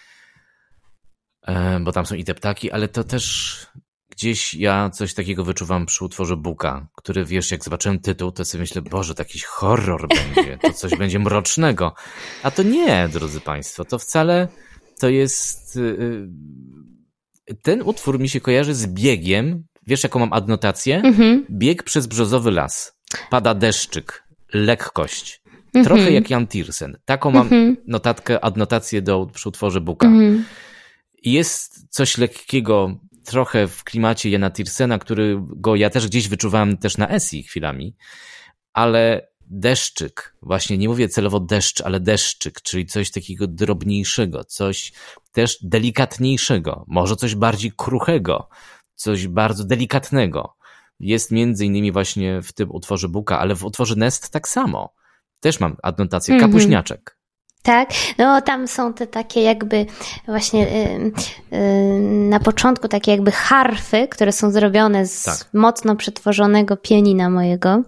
bo tam są i te ptaki, ale to też gdzieś ja coś takiego wyczuwam przy utworze Buka, który, wiesz, jak zobaczyłem tytuł, to sobie myślę, Boże, to jakiś horror będzie, to coś będzie mrocznego. A to nie, drodzy Państwo, to wcale to jest... Ten utwór mi się kojarzy z biegiem. Wiesz, jaką mam adnotację? Mhm. Bieg przez brzozowy las. Pada deszczyk. Lekkość. Mhm. Trochę jak Jan Tiersen. Taką mam mhm. notatkę, adnotację do, przy utworze Buka. Mhm. Jest coś lekkiego trochę w klimacie Jana Tiersena, którego ja też gdzieś wyczuwałem też na Esji chwilami, ale deszczyk, właśnie nie mówię celowo deszcz, ale deszczyk, czyli coś takiego drobniejszego, coś też delikatniejszego, może coś bardziej kruchego, coś bardzo delikatnego. Jest między innymi właśnie w tym utworze Buka, ale w utworze Nest tak samo. Też mam adnotację, kapuśniaczek. Tak, no tam są te takie jakby właśnie yy, yy, na początku takie jakby harfy, które są zrobione z tak. mocno przetworzonego pianina mojego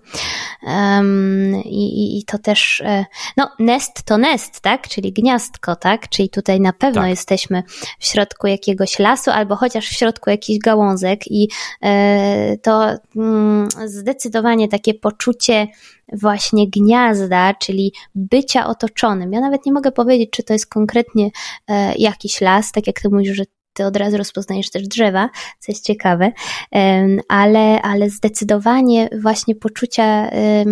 um, i, i to też, yy, no nest to nest, tak, czyli gniazdko, tak, czyli tutaj na pewno tak. jesteśmy w środku jakiegoś lasu albo chociaż w środku jakichś gałązek i yy, to yy, zdecydowanie takie poczucie właśnie gniazda, czyli bycia otoczonym. Ja nawet nie mogę powiedzieć, czy to jest konkretnie e, jakiś las, tak jak ty mówisz, że ty od razu rozpoznajesz też drzewa, co jest ciekawe, e, ale, ale zdecydowanie właśnie poczucia e,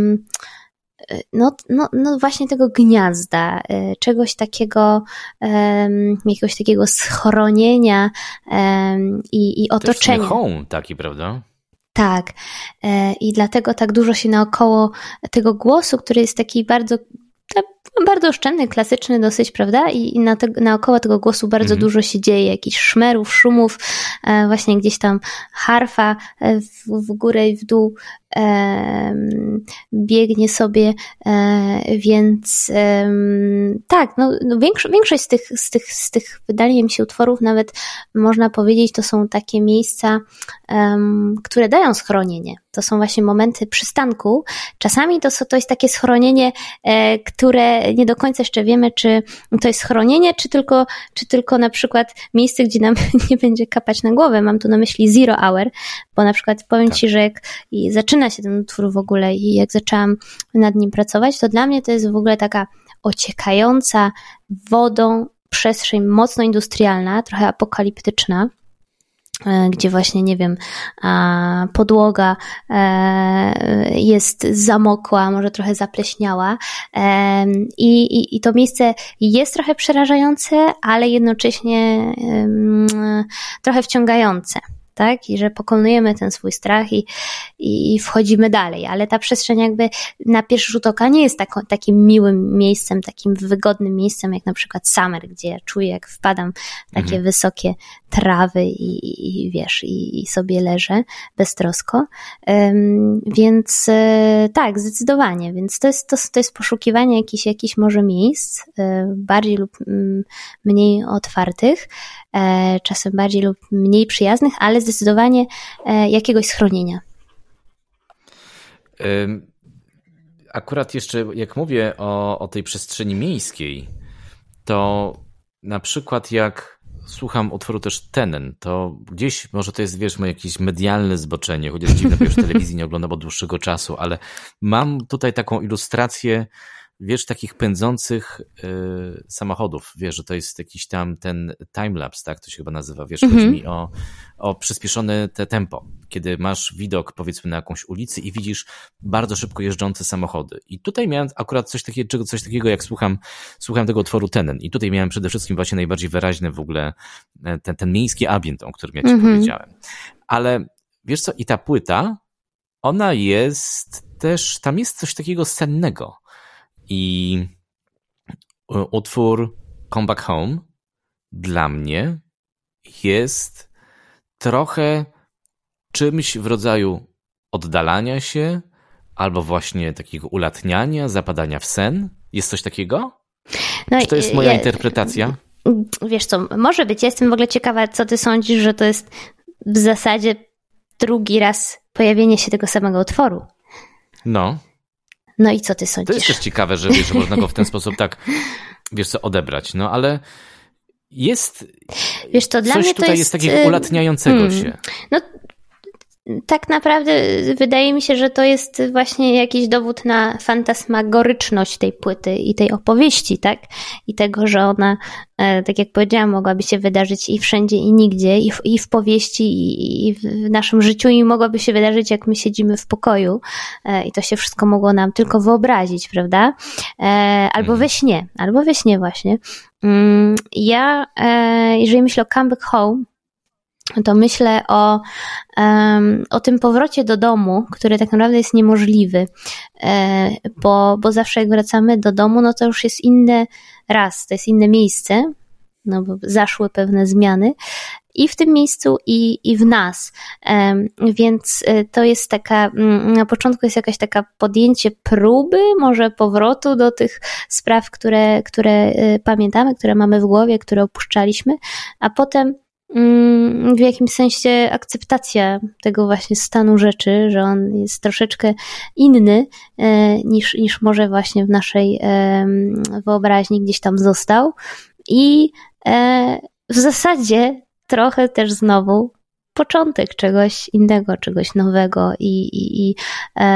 no, no, no właśnie tego gniazda, e, czegoś takiego, e, jakiegoś takiego schronienia e, i, i otoczenia. To jest home taki, prawda? Tak. I dlatego tak dużo się naokoło tego głosu, który jest taki bardzo, bardzo oszczędny, klasyczny dosyć, prawda? I na te, naokoło tego głosu bardzo mm-hmm. dużo się dzieje, jakichś szmerów, szumów, właśnie gdzieś tam harfa w, w górę i w dół e, biegnie sobie, e, więc e, tak, no, no większo, większość z tych, z tych, z tych wydaje mi się utworów nawet można powiedzieć, to są takie miejsca, e, które dają schronienie. To są właśnie momenty przystanku. Czasami to, to jest takie schronienie, e, które nie do końca jeszcze wiemy, czy to jest schronienie, czy tylko, czy tylko na przykład miejsce, gdzie nam nie będzie kapać na głowę. Mam tu na myśli Zero Hour, bo na przykład powiem tak. Ci, że jak zaczyna się ten utwór w ogóle i jak zaczęłam nad nim pracować, to dla mnie to jest w ogóle taka ociekająca wodą przestrzeń mocno industrialna, trochę apokaliptyczna, gdzie właśnie, nie wiem, podłoga jest zamokła, może trochę zapleśniała i, i, i to miejsce jest trochę przerażające, ale jednocześnie trochę wciągające. Tak? I że pokonujemy ten swój strach i, i wchodzimy dalej, ale ta przestrzeń jakby na pierwszy rzut oka nie jest taką, takim miłym miejscem, takim wygodnym miejscem jak na przykład Summer, gdzie ja czuję, jak wpadam w takie mhm. wysokie trawy i, i, i wiesz, i, i sobie leżę beztrosko, um, więc e, tak, zdecydowanie, więc to jest, to, to jest poszukiwanie jakichś, jakichś może miejsc, e, bardziej lub m, mniej otwartych, e, czasem bardziej lub mniej przyjaznych, ale zdecydowanie e, jakiegoś schronienia. Akurat jeszcze jak mówię o, o tej przestrzeni miejskiej, to na przykład jak słucham utworu też Tenet, to gdzieś, może to jest, wiesz, moje jakieś medialne zboczenie, chociaż dziwne, bo już telewizji nie oglądam od dłuższego czasu, ale mam tutaj taką ilustrację, wiesz, takich pędzących y, samochodów, wiesz, że to jest jakiś tam ten timelapse, tak to się chyba nazywa, wiesz, chodzi mi o, o przyspieszone te tempo, kiedy masz widok, powiedzmy, na jakąś ulicy i widzisz bardzo szybko jeżdżące samochody. I tutaj miałem akurat coś takiego, coś takiego jak słucham, słucham tego utworu Tenet i tutaj miałem przede wszystkim właśnie najbardziej wyraźny w ogóle ten, ten miejski ambient, o którym ja ci mm-hmm. powiedziałem. Ale wiesz co, i ta płyta, ona jest też, tam jest coś takiego sennego. I utwór Come Back Home dla mnie jest trochę czymś w rodzaju oddalania się albo właśnie takiego ulatniania, zapadania w sen. Jest coś takiego? No Czy to jest moja ja, interpretacja? Wiesz co, może być. Ja jestem w ogóle ciekawa, co ty sądzisz, że to jest w zasadzie drugi raz pojawienie się tego samego utworu. No. No i co ty sądzisz? To jest też ciekawe, że, wiesz, że można go w ten sposób tak, wiesz co, odebrać. No ale jest wiesz, to dla coś mnie to tutaj jest, jest takiego ulatniającego hmm, się. No tak naprawdę wydaje mi się, że to jest właśnie jakiś dowód na fantasmagoryczność tej płyty i tej opowieści, tak? I tego, że ona, tak jak powiedziałam, mogłaby się wydarzyć i wszędzie, i nigdzie, i w, i w powieści, i, i w naszym życiu, i mogłaby się wydarzyć, jak my siedzimy w pokoju i to się wszystko mogło nam tylko wyobrazić, prawda? Albo we śnie, albo we śnie właśnie. Ja, jeżeli myślę o Come Back Home, to myślę o, um, o tym powrocie do domu, który tak naprawdę jest niemożliwy, e, bo, bo zawsze jak wracamy do domu, no to już jest inny raz, to jest inne miejsce, no bo zaszły pewne zmiany i w tym miejscu i, i w nas, e, więc to jest taka, na początku jest jakaś taka podjęcie próby, może powrotu do tych spraw, które, które pamiętamy, które mamy w głowie, które opuszczaliśmy, a potem w jakimś sensie akceptacja tego właśnie stanu rzeczy, że on jest troszeczkę inny niż, niż może właśnie w naszej wyobraźni gdzieś tam został i w zasadzie trochę też znowu początek czegoś innego, czegoś nowego i, i, i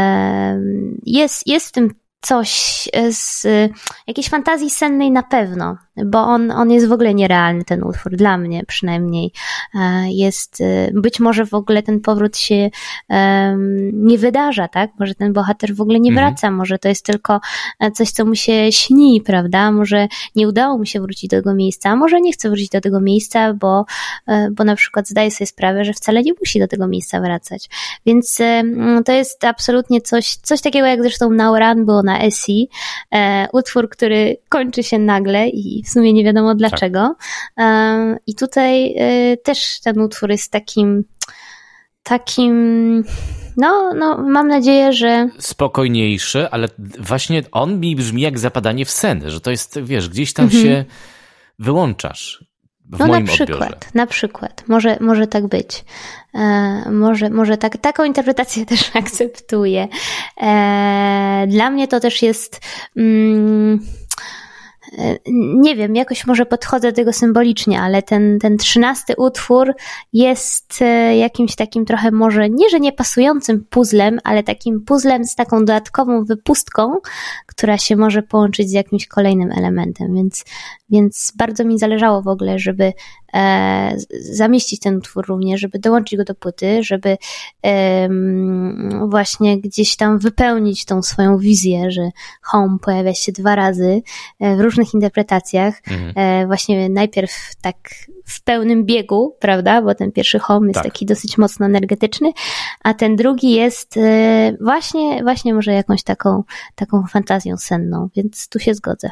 jest, jest w tym coś z jakiejś fantazji sennej na pewno, bo on, on jest w ogóle nierealny, ten utwór, dla mnie przynajmniej. Jest, być może w ogóle ten powrót się um, nie wydarza, tak? Może ten bohater w ogóle nie mhm. wraca, może to jest tylko coś, co mu się śni, prawda? Może nie udało mu się wrócić do tego miejsca, a może nie chce wrócić do tego miejsca, bo, bo na przykład zdaje sobie sprawę, że wcale nie musi do tego miejsca wracać. Więc um, to jest absolutnie coś, coś takiego jak zresztą Now Run było na Essie, e, utwór, który kończy się nagle i w sumie nie wiadomo dlaczego. Tak. E, I tutaj e, też ten utwór jest takim takim no, no mam nadzieję, że spokojniejszy, ale właśnie on mi brzmi jak zapadanie w sen, że to jest, wiesz, gdzieś tam mhm. się wyłączasz. W no moim na przykład, odbiorze. na przykład. Może, może tak być. E, może, może tak, taką interpretację też akceptuję. E, dla mnie to też jest mm, nie wiem, jakoś może podchodzę do tego symbolicznie, ale ten, ten trzynasty utwór jest jakimś takim trochę może, nie że niepasującym puzzlem, ale takim puzzlem z taką dodatkową wypustką, która się może połączyć z jakimś kolejnym elementem, więc, więc bardzo mi zależało w ogóle, żeby e, zamieścić ten utwór również, żeby dołączyć go do płyty, żeby e, właśnie gdzieś tam wypełnić tą swoją wizję, że Home pojawia się dwa razy w różnych interpretacjach, mhm. e, właśnie najpierw tak w pełnym biegu, prawda, bo ten pierwszy Home jest tak. taki dosyć mocno energetyczny, a ten drugi jest e, właśnie, właśnie może jakąś taką, taką fantazją senną, więc tu się zgodzę.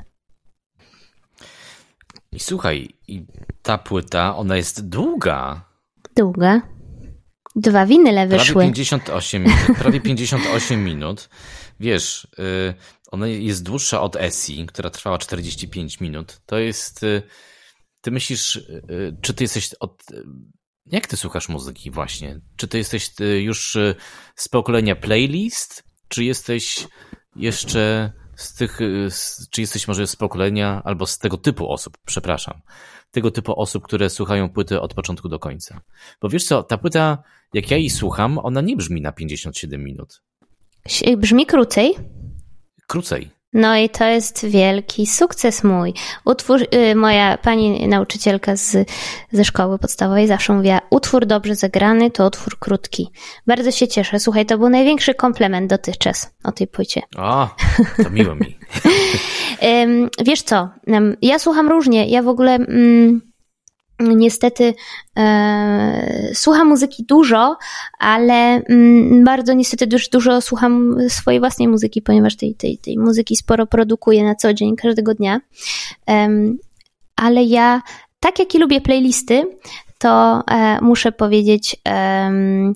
I słuchaj, i ta płyta, ona jest długa. Długa. Dwa winyle wyszły. Prawie pięćdziesiąt osiem minut. Prawie pięćdziesiąt osiem minut. Wiesz, yy, ona jest dłuższa od Essie, która trwała czterdzieści pięć minut. To jest... Yy, ty myślisz, yy, czy ty jesteś od... Yy, jak ty słuchasz muzyki właśnie? Czy ty jesteś yy, już yy, z pokolenia playlist? Czy jesteś jeszcze z tych, z, czy jesteś może z pokolenia, albo z tego typu osób, przepraszam, tego typu osób, które słuchają płyty od początku do końca? Bo wiesz co, ta płyta, jak ja jej słucham, ona nie brzmi na pięćdziesiąt siedem minut. Brzmi krócej? Krócej. No i to jest wielki sukces mój. Utwór, y, moja pani nauczycielka z, ze szkoły podstawowej zawsze mówiła, utwór dobrze zagrany to utwór krótki. Bardzo się cieszę. Słuchaj, to był największy komplement dotychczas o tej płycie. O, to miło mi. Wiesz co, ja słucham różnie. Ja w ogóle... Mm, Niestety e, słucham muzyki dużo, ale mm, bardzo niestety dużo, dużo słucham swojej własnej muzyki, ponieważ tej, tej, tej muzyki sporo produkuję na co dzień, każdego dnia. Um, ale ja, tak jak i lubię playlisty, to e, muszę powiedzieć, um,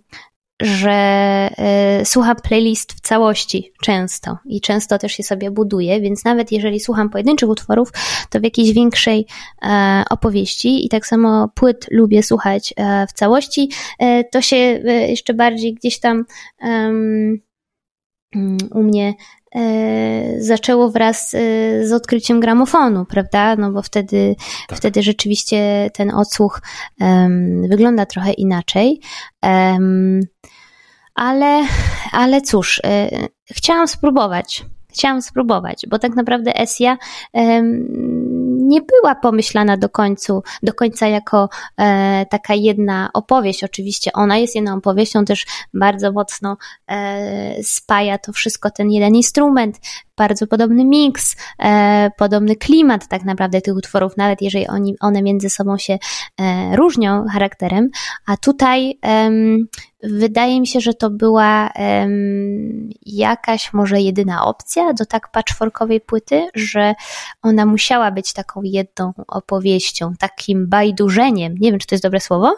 że y, słucham playlist w całości często i często też je sobie buduję, więc nawet jeżeli słucham pojedynczych utworów, to w jakiejś większej e, opowieści i tak samo płyt lubię słuchać e, w całości, e, to się e, jeszcze bardziej gdzieś tam um, u mnie e, zaczęło wraz e, z odkryciem gramofonu, prawda? No bo wtedy, tak. wtedy rzeczywiście ten odsłuch um, wygląda trochę inaczej. Um, ale, ale cóż, y, chciałam spróbować, chciałam spróbować, bo tak naprawdę Esja y, nie była pomyślana do końca, do końca jako y, taka jedna opowieść. Oczywiście ona jest jedną opowieścią, też bardzo mocno y, spaja to wszystko, ten jeden instrument, bardzo podobny miks, e, podobny klimat tak naprawdę tych utworów, nawet jeżeli oni, one między sobą się e, różnią charakterem, a tutaj e, wydaje mi się, że to była e, jakaś może jedyna opcja do tak patchworkowej płyty, że ona musiała być taką jedną opowieścią, takim bajdurzeniem. Nie wiem, czy to jest dobre słowo?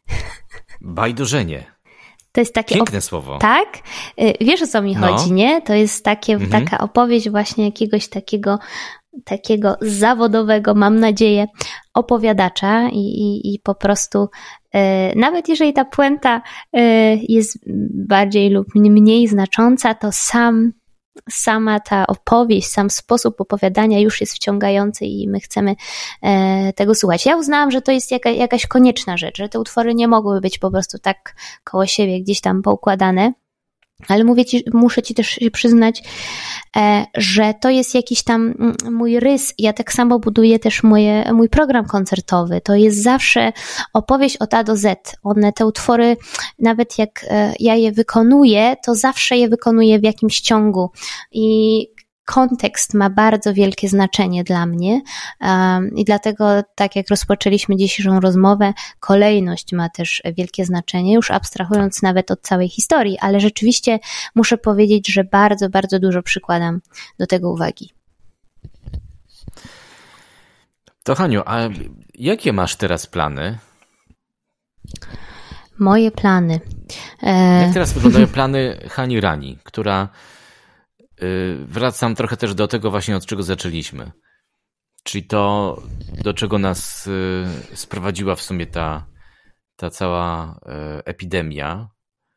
Bajdurzenie. To jest takie piękne op- słowo. Tak? Wiesz, o co mi no. chodzi, nie? To jest takie, mhm. taka opowieść właśnie jakiegoś takiego, takiego zawodowego, mam nadzieję, opowiadacza i, i, i po prostu e, nawet jeżeli ta puenta e, jest bardziej lub mniej znacząca, to sam sama ta opowieść, sam sposób opowiadania już jest wciągający i my chcemy e, tego słuchać. Ja uznałam, że to jest jaka, jakaś konieczna rzecz, że te utwory nie mogły być po prostu tak koło siebie gdzieś tam poukładane, ale mówię ci, muszę ci też się przyznać, e, że to jest jakiś tam mój rys. Ja tak samo buduję też moje, mój program koncertowy. To jest zawsze opowieść od A do Z. One, te utwory, nawet jak e, ja je wykonuję, to zawsze je wykonuję w jakimś ciągu i kontekst ma bardzo wielkie znaczenie dla mnie um, i dlatego, tak jak rozpoczęliśmy dzisiejszą rozmowę, kolejność ma też wielkie znaczenie, już abstrahując nawet od całej historii, ale rzeczywiście muszę powiedzieć, że bardzo, bardzo dużo przykładam do tego uwagi. To Haniu, a jakie masz teraz plany? Moje plany. E... Jak teraz wyglądają plany Hani Rani, która wracam trochę też do tego właśnie, od czego zaczęliśmy. Czyli to, do czego nas sprowadziła w sumie ta, ta cała epidemia.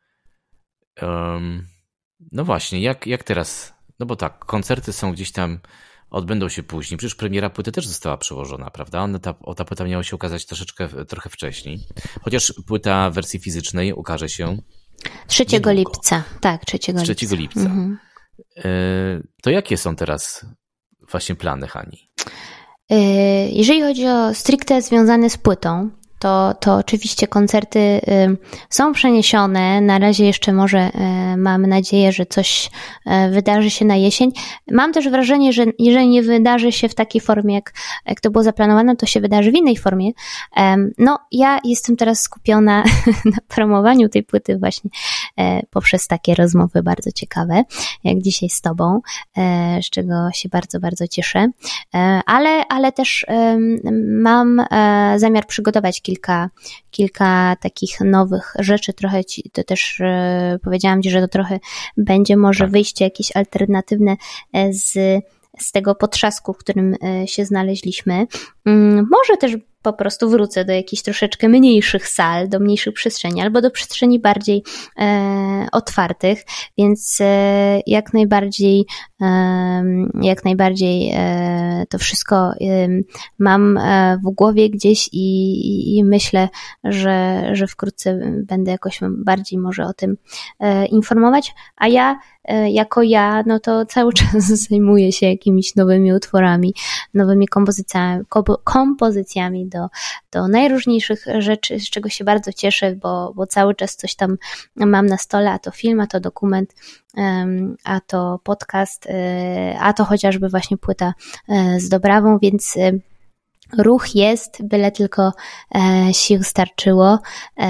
No właśnie, jak, jak teraz? No bo tak, koncerty są gdzieś tam, odbędą się później. Przecież premiera płyty też została przełożona, prawda? Ona, ta, ta płyta miała się ukazać troszeczkę, trochę wcześniej. Chociaż płyta w wersji fizycznej ukaże się trzeciego lipca. Tak, trzeciego lipca. trzeciego lipca. Mhm. To jakie są teraz właśnie plany Hani? Jeżeli chodzi o stricte związane z płytą, to, to oczywiście koncerty są przeniesione. Na razie jeszcze może mam nadzieję, że coś wydarzy się na jesień. Mam też wrażenie, że jeżeli nie wydarzy się w takiej formie, jak, jak to było zaplanowane, to się wydarzy w innej formie. No, ja jestem teraz skupiona na promowaniu tej płyty właśnie poprzez takie rozmowy bardzo ciekawe, jak dzisiaj z tobą, z czego się bardzo, bardzo cieszę. Ale, ale też mam zamiar przygotować kilka, kilka takich nowych rzeczy. Trochę ci, to też e, powiedziałam ci, że to trochę będzie może tak. wyjście jakieś alternatywne z, z tego potrzasku, w którym e, się znaleźliśmy. Mm, może też po prostu wrócę do jakichś troszeczkę mniejszych sal, do mniejszych przestrzeni, albo do przestrzeni bardziej e, otwartych, więc e, jak najbardziej e, jak najbardziej e, to wszystko e, mam e, w głowie gdzieś i, i, i myślę, że, że wkrótce będę jakoś bardziej może o tym e, informować, a ja jako ja, no to cały czas zajmuję się jakimiś nowymi utworami, nowymi kompozycjami, kompozycjami do, do najróżniejszych rzeczy, z czego się bardzo cieszę, bo, bo cały czas coś tam mam na stole, a to film, a to dokument, a to podcast, a to chociażby właśnie płyta z Dobrawą, więc ruch jest, byle tylko sił starczyło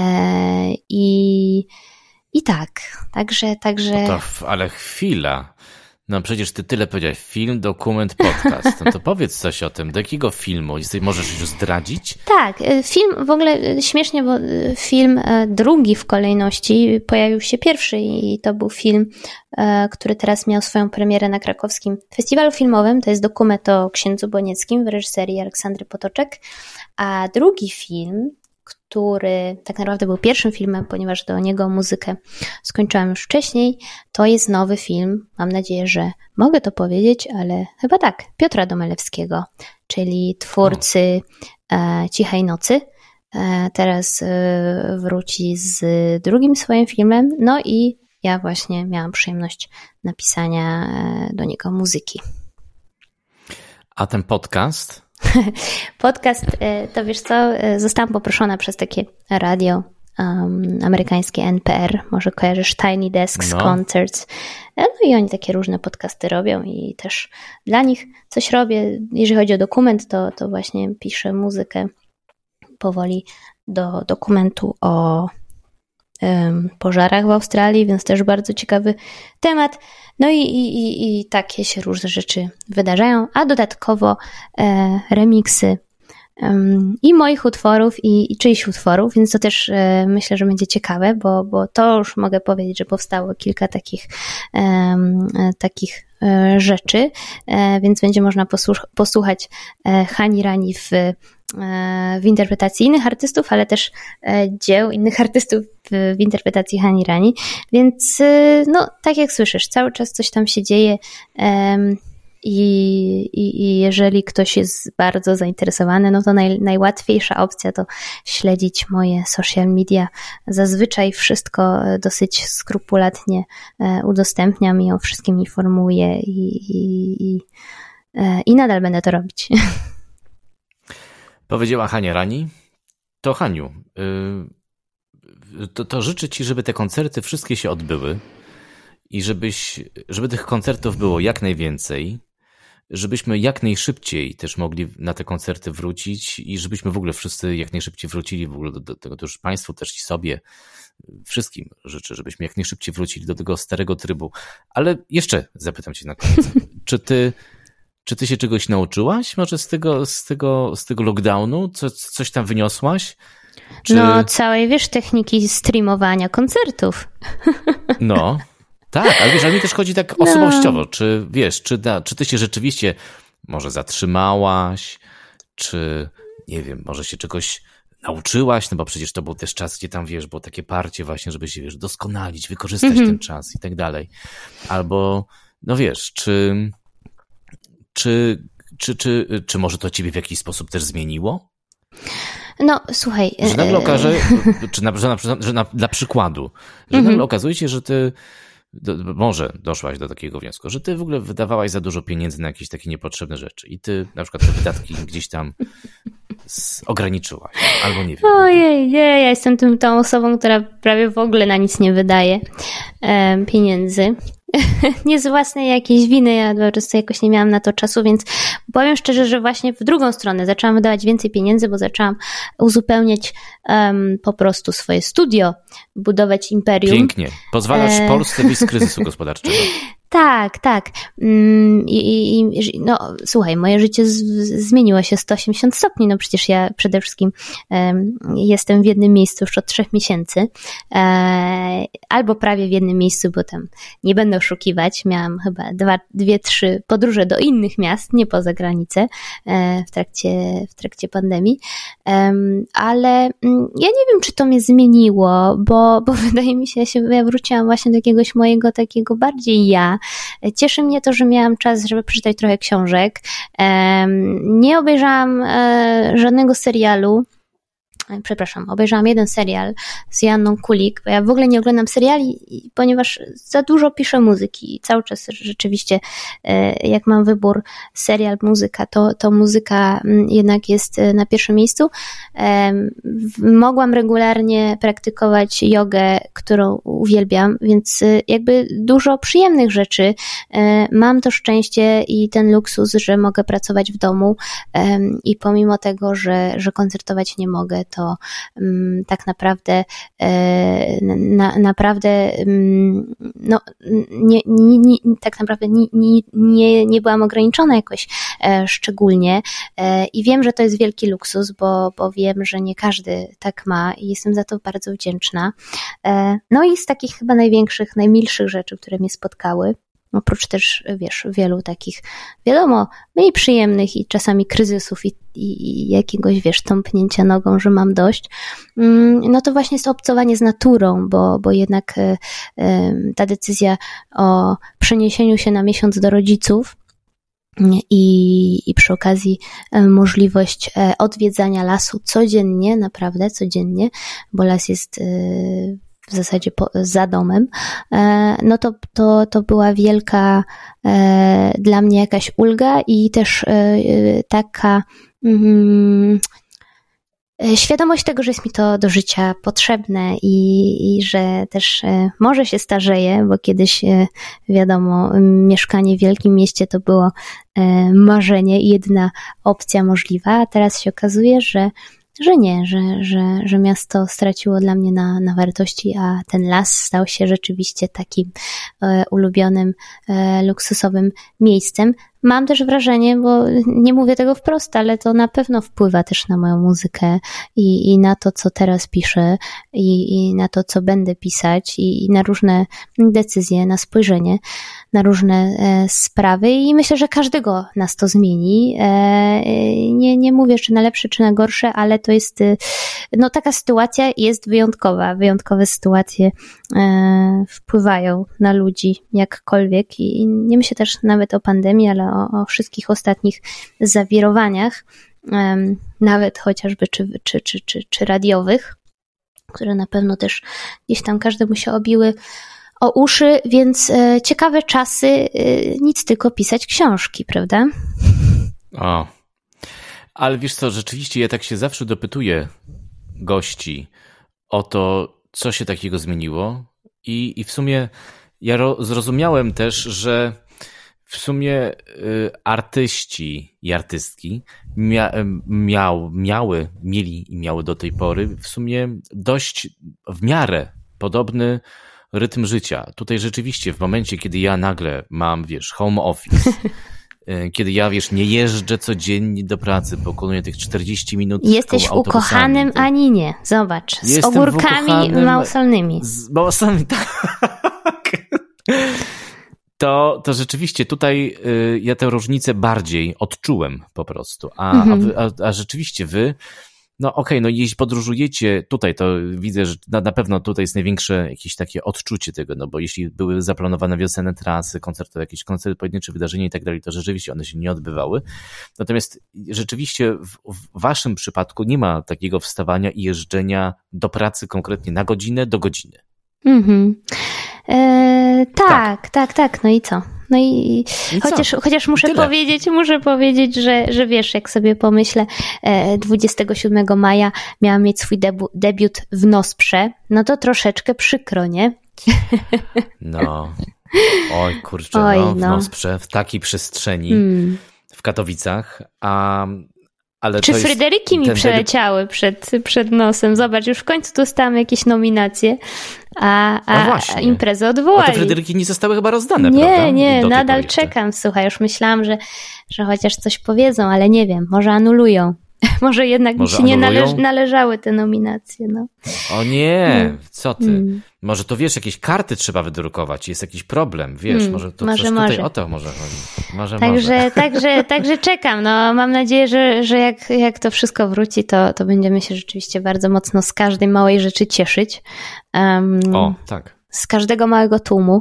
i I tak, także... także... To, ale chwila, no przecież ty tyle powiedziałeś, film, dokument, podcast, no to powiedz coś o tym, do jakiego filmu, możesz już zdradzić? Tak, film w ogóle śmiesznie, bo film drugi w kolejności pojawił się pierwszy i to był film, który teraz miał swoją premierę na krakowskim festiwalu filmowym, to jest dokument o księdzu Bonieckim w reżyserii Aleksandry Potoczek, a drugi film, który tak naprawdę był pierwszym filmem, ponieważ do niego muzykę skończyłam już wcześniej, to jest nowy film, mam nadzieję, że mogę to powiedzieć, ale chyba tak, Piotra Domalewskiego, czyli twórcy e, Cichej Nocy. E, teraz e, wróci z drugim swoim filmem, no i ja właśnie miałam przyjemność napisania e, do niego muzyki. A ten podcast? Podcast, to wiesz co, zostałam poproszona przez takie radio um, amerykańskie N P R, może kojarzysz Tiny Desks no. Concerts, no i oni takie różne podcasty robią i też dla nich coś robię. Jeżeli chodzi o dokument, to, to właśnie piszę muzykę powoli do dokumentu o um, pożarach w Australii, więc też bardzo ciekawy temat. No i, i, i takie się różne rzeczy wydarzają, a dodatkowo e, remiksy e, i moich utworów, i, i czyichś utworów, więc to też e, myślę, że będzie ciekawe, bo, bo to już mogę powiedzieć, że powstało kilka takich, e, e, takich e, rzeczy, e, więc będzie można posłuch- posłuchać e, Hani Rani w w interpretacji innych artystów, ale też dzieł innych artystów w, w interpretacji Hani Rani, więc no tak jak słyszysz, cały czas coś tam się dzieje um, i, i, i jeżeli ktoś jest bardzo zainteresowany, no to naj, najłatwiejsza opcja to śledzić moje social media. Zazwyczaj wszystko dosyć skrupulatnie udostępniam i o wszystkim informuję i, i, i, i nadal będę to robić. Powiedziała Hania Rani. To Haniu, yy, to, to życzę Ci, żeby te koncerty wszystkie się odbyły i żebyś, żeby tych koncertów było jak najwięcej, żebyśmy jak najszybciej też mogli na te koncerty wrócić i żebyśmy w ogóle wszyscy jak najszybciej wrócili w ogóle do, do tego, to już Państwu też i sobie, wszystkim życzę, żebyśmy jak najszybciej wrócili do tego starego trybu. Ale jeszcze zapytam Cię na koniec, czy Ty Czy ty się czegoś nauczyłaś może z tego, z tego, z tego lockdownu? Co, coś tam wyniosłaś? Czy... No, całej, wiesz, techniki streamowania koncertów. No, tak, ale wiesz, ale mi też chodzi tak osobowościowo. No. Czy wiesz, czy, da, czy ty się rzeczywiście może zatrzymałaś, czy nie wiem, może się czegoś nauczyłaś, no bo przecież to był też czas, gdzie tam, wiesz, było takie parcie właśnie, żeby się, wiesz, doskonalić, wykorzystać mm-hmm. ten czas i tak dalej. Albo, no wiesz, czy... Czy, czy, czy, czy może to ciebie w jakiś sposób też zmieniło? No, słuchaj... Że nagle okaże, czy na, że na, że na, dla przykładu, że mm-hmm. nagle okazuje się, że ty do, może doszłaś do takiego wniosku, że ty w ogóle wydawałaś za dużo pieniędzy na jakieś takie niepotrzebne rzeczy i ty na przykład te wydatki gdzieś tam z, ograniczyłaś, albo nie wiem. Ojej, nie, ja jestem tym, tą osobą, która prawie w ogóle na nic nie wydaje e, pieniędzy. Nie z własnej jakiejś winy, ja po prostu jakoś nie miałam na to czasu, więc powiem szczerze, że właśnie w drugą stronę zaczęłam wydawać więcej pieniędzy, bo zaczęłam uzupełniać um, po prostu swoje studio, budować imperium. Pięknie. Pozwalasz e... Polsce wyjść z kryzysu gospodarczego. Tak, tak. I, i, no, słuchaj, moje życie z, zmieniło się sto osiemdziesiąt stopni. No przecież ja przede wszystkim um, jestem w jednym miejscu już od trzech miesięcy. E, albo prawie w jednym miejscu, bo tam nie będę oszukiwać. Miałam chyba dwa, dwie, trzy podróże do innych miast, nie poza granicę e, w trakcie, w trakcie pandemii. E, ale mm, ja nie wiem, czy to mnie zmieniło, bo, bo wydaje mi się, że ja wróciłam właśnie do jakiegoś mojego takiego bardziej ja. Cieszy mnie to, że miałam czas, żeby przeczytać trochę książek. Nie obejrzałam żadnego serialu. Przepraszam, obejrzałam jeden serial z Joanną Kulik, bo ja w ogóle nie oglądam seriali, ponieważ za dużo piszę muzyki i cały czas rzeczywiście jak mam wybór serial, muzyka, to, to muzyka jednak jest na pierwszym miejscu. Mogłam regularnie praktykować jogę, którą uwielbiam, więc jakby dużo przyjemnych rzeczy. Mam to szczęście i ten luksus, że mogę pracować w domu i pomimo tego, że, że koncertować nie mogę, to to um, tak naprawdę na, naprawdę um, no, nie, nie, nie, tak naprawdę nie, nie, nie, nie byłam ograniczona jakoś e, szczególnie e, i wiem, że to jest wielki luksus, bo, bo wiem, że nie każdy tak ma i jestem za to bardzo wdzięczna. E, no i z takich chyba największych, najmilszych rzeczy, które mnie spotkały, oprócz też, wiesz, wielu takich, wiadomo, mniej przyjemnych i czasami kryzysów i, i, i jakiegoś, wiesz, tąpnięcia nogą, że mam dość, no to właśnie jest obcowanie z naturą, bo, bo jednak y, y, ta decyzja o przeniesieniu się na miesiąc do rodziców i, i przy okazji możliwość odwiedzania lasu codziennie, naprawdę codziennie, bo las jest y, w zasadzie po, za domem, no to, to, to była wielka e, dla mnie jakaś ulga i też e, taka mm, świadomość tego, że jest mi to do życia potrzebne i, i że też e, może się starzeję, bo kiedyś e, wiadomo, mieszkanie w wielkim mieście to było e, marzenie i jedyna opcja możliwa, a teraz się okazuje, że że nie, że, że, że miasto straciło dla mnie na, na wartości, a ten las stał się rzeczywiście takim e, ulubionym, e, luksusowym miejscem. Mam też wrażenie, bo nie mówię tego wprost, ale to na pewno wpływa też na moją muzykę i, i na to, co teraz piszę i, i na to, co będę pisać i, i na różne decyzje, na spojrzenie, na różne e, sprawy i myślę, że każdego nas to zmieni. E, nie, nie mówię, czy na lepsze, czy na gorsze, ale to jest, no taka sytuacja jest wyjątkowa. Wyjątkowe sytuacje e, wpływają na ludzi jakkolwiek i nie myślę też nawet o pandemii, ale o, o wszystkich ostatnich zawirowaniach, um, nawet chociażby czy, czy, czy, czy, czy radiowych, które na pewno też gdzieś tam każdemu się obiły o uszy, więc e, ciekawe czasy, e, nic tylko pisać książki, prawda? O, ale wiesz co, rzeczywiście ja tak się zawsze dopytuję gości o to, co się takiego zmieniło i, i w sumie ja ro, zrozumiałem też, że w sumie y, artyści i artystki mia, miał, miały, mieli i miały do tej pory w sumie dość w miarę podobny rytm życia. Tutaj rzeczywiście w momencie, kiedy ja nagle mam, wiesz, home office, y, kiedy ja, wiesz, nie jeżdżę codziennie do pracy, pokonuję tych czterdzieści minut jesteś w ukochanym to... Aninie, zobacz, z Jestem ogórkami małosolnymi. Z małosolnymi, tak. To, to rzeczywiście tutaj y, ja tę różnicę bardziej odczułem po prostu, a, mhm. a, wy, a, a rzeczywiście wy, no okej, okay, no jeśli podróżujecie tutaj, to widzę, że na, na pewno tutaj jest największe jakieś takie odczucie tego, no bo jeśli były zaplanowane wiosenne trasy, koncerty, jakieś koncerty, pojedyncze wydarzenia i tak dalej, to rzeczywiście one się nie odbywały. Natomiast rzeczywiście w, w waszym przypadku nie ma takiego wstawania i jeżdżenia do pracy konkretnie na godzinę do godziny. Mhm. E, tak, tak, tak, tak, no i co? No i, I chociaż, chociaż muszę powiedzieć, muszę powiedzieć, że, że wiesz, jak sobie pomyślę, dwudziestego siódmego maja miałam mieć swój debu, debiut w Nosprze, no to troszeczkę przykro, nie? No, oj kurczę, oj, no, w no. Nosprze, w takiej przestrzeni, hmm. w Katowicach, a Ale Czy to jest Fryderyki mi ten przeleciały przed, przed nosem? Zobacz, już w końcu dostałam jakieś nominacje, a, a, A właśnie. a imprezę A odwołali. te Fryderyki nie zostały chyba rozdane, Nie, prawda? nie, Do tej nadal pory jeszcze. czekam. Słuchaj, już myślałam, że, że chociaż coś powiedzą, ale nie wiem, może anulują. Może jednak Może mi się nie anulują? należ, należały te nominacje. No. O nie, No. co ty? Mm. Może to wiesz, jakieś karty trzeba wydrukować, jest jakiś problem, wiesz, Mm, może to może, coś tutaj może. o to może chodzi. Może, Także, może. także, także czekam. No, mam nadzieję, że, że jak, jak to wszystko wróci, to, to będziemy się rzeczywiście bardzo mocno z każdej małej rzeczy cieszyć. Um, O, tak. z każdego małego tłumu.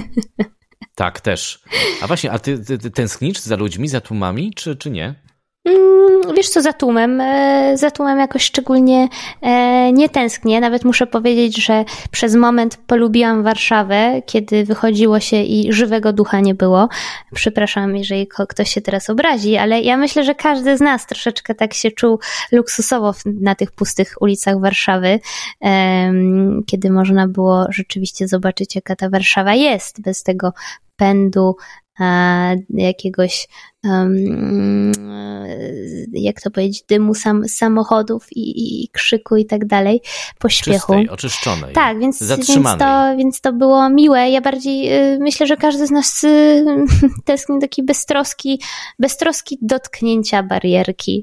Tak, też. A właśnie, a ty, ty, ty tęsknisz za ludźmi, za tłumami, czy, czy nie? Mm, Wiesz co, za tłumem, e, za tłumem jakoś szczególnie e, nie tęsknię. Nawet muszę powiedzieć, że przez moment polubiłam Warszawę, kiedy wychodziło się i żywego ducha nie było. Przepraszam, jeżeli ko- ktoś się teraz obrazi, ale ja myślę, że każdy z nas troszeczkę tak się czuł luksusowo w- na tych pustych ulicach Warszawy, em, kiedy można było rzeczywiście zobaczyć, jaka ta Warszawa jest, bez tego pędu a, jakiegoś um, jak to powiedzieć, dymu sam, samochodów i, i, i krzyku i tak dalej, pośpiechu. Czystej, oczyszczonej, tak, więc, więc, zatrzymanej. to, więc to było miłe. Ja bardziej y, myślę, że każdy z nas y, tęskni taki beztroski, beztroski dotknięcia barierki.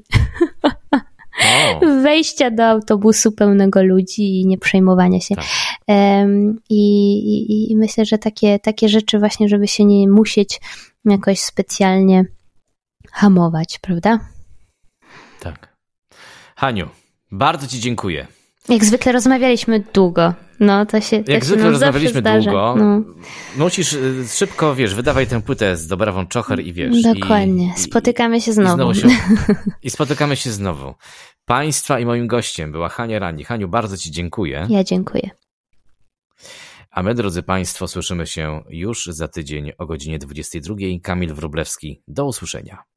O, Wejścia do autobusu pełnego ludzi i nie przejmowania się. tak. Um, i, i, I myślę, że takie, takie rzeczy właśnie, żeby się nie musieć jakoś specjalnie hamować, prawda? Tak. Haniu, bardzo ci dziękuję. Jak zwykle rozmawialiśmy długo. No, to się to Jak się zwykle nam rozmawialiśmy zawsze zdarza. długo. No. Musisz y, szybko, wiesz, wydawaj tę płytę z Dobrawą Czocher i wiesz. Dokładnie. I, Spotykamy się i, znowu. I, znowu się, I spotykamy się znowu. Państwa i moim gościem była Hania Rani. Haniu, bardzo ci dziękuję. Ja dziękuję. A my, drodzy Państwo, słyszymy się już za tydzień o godzinie dwudziestej drugiej. Kamil Wróblewski. Do usłyszenia.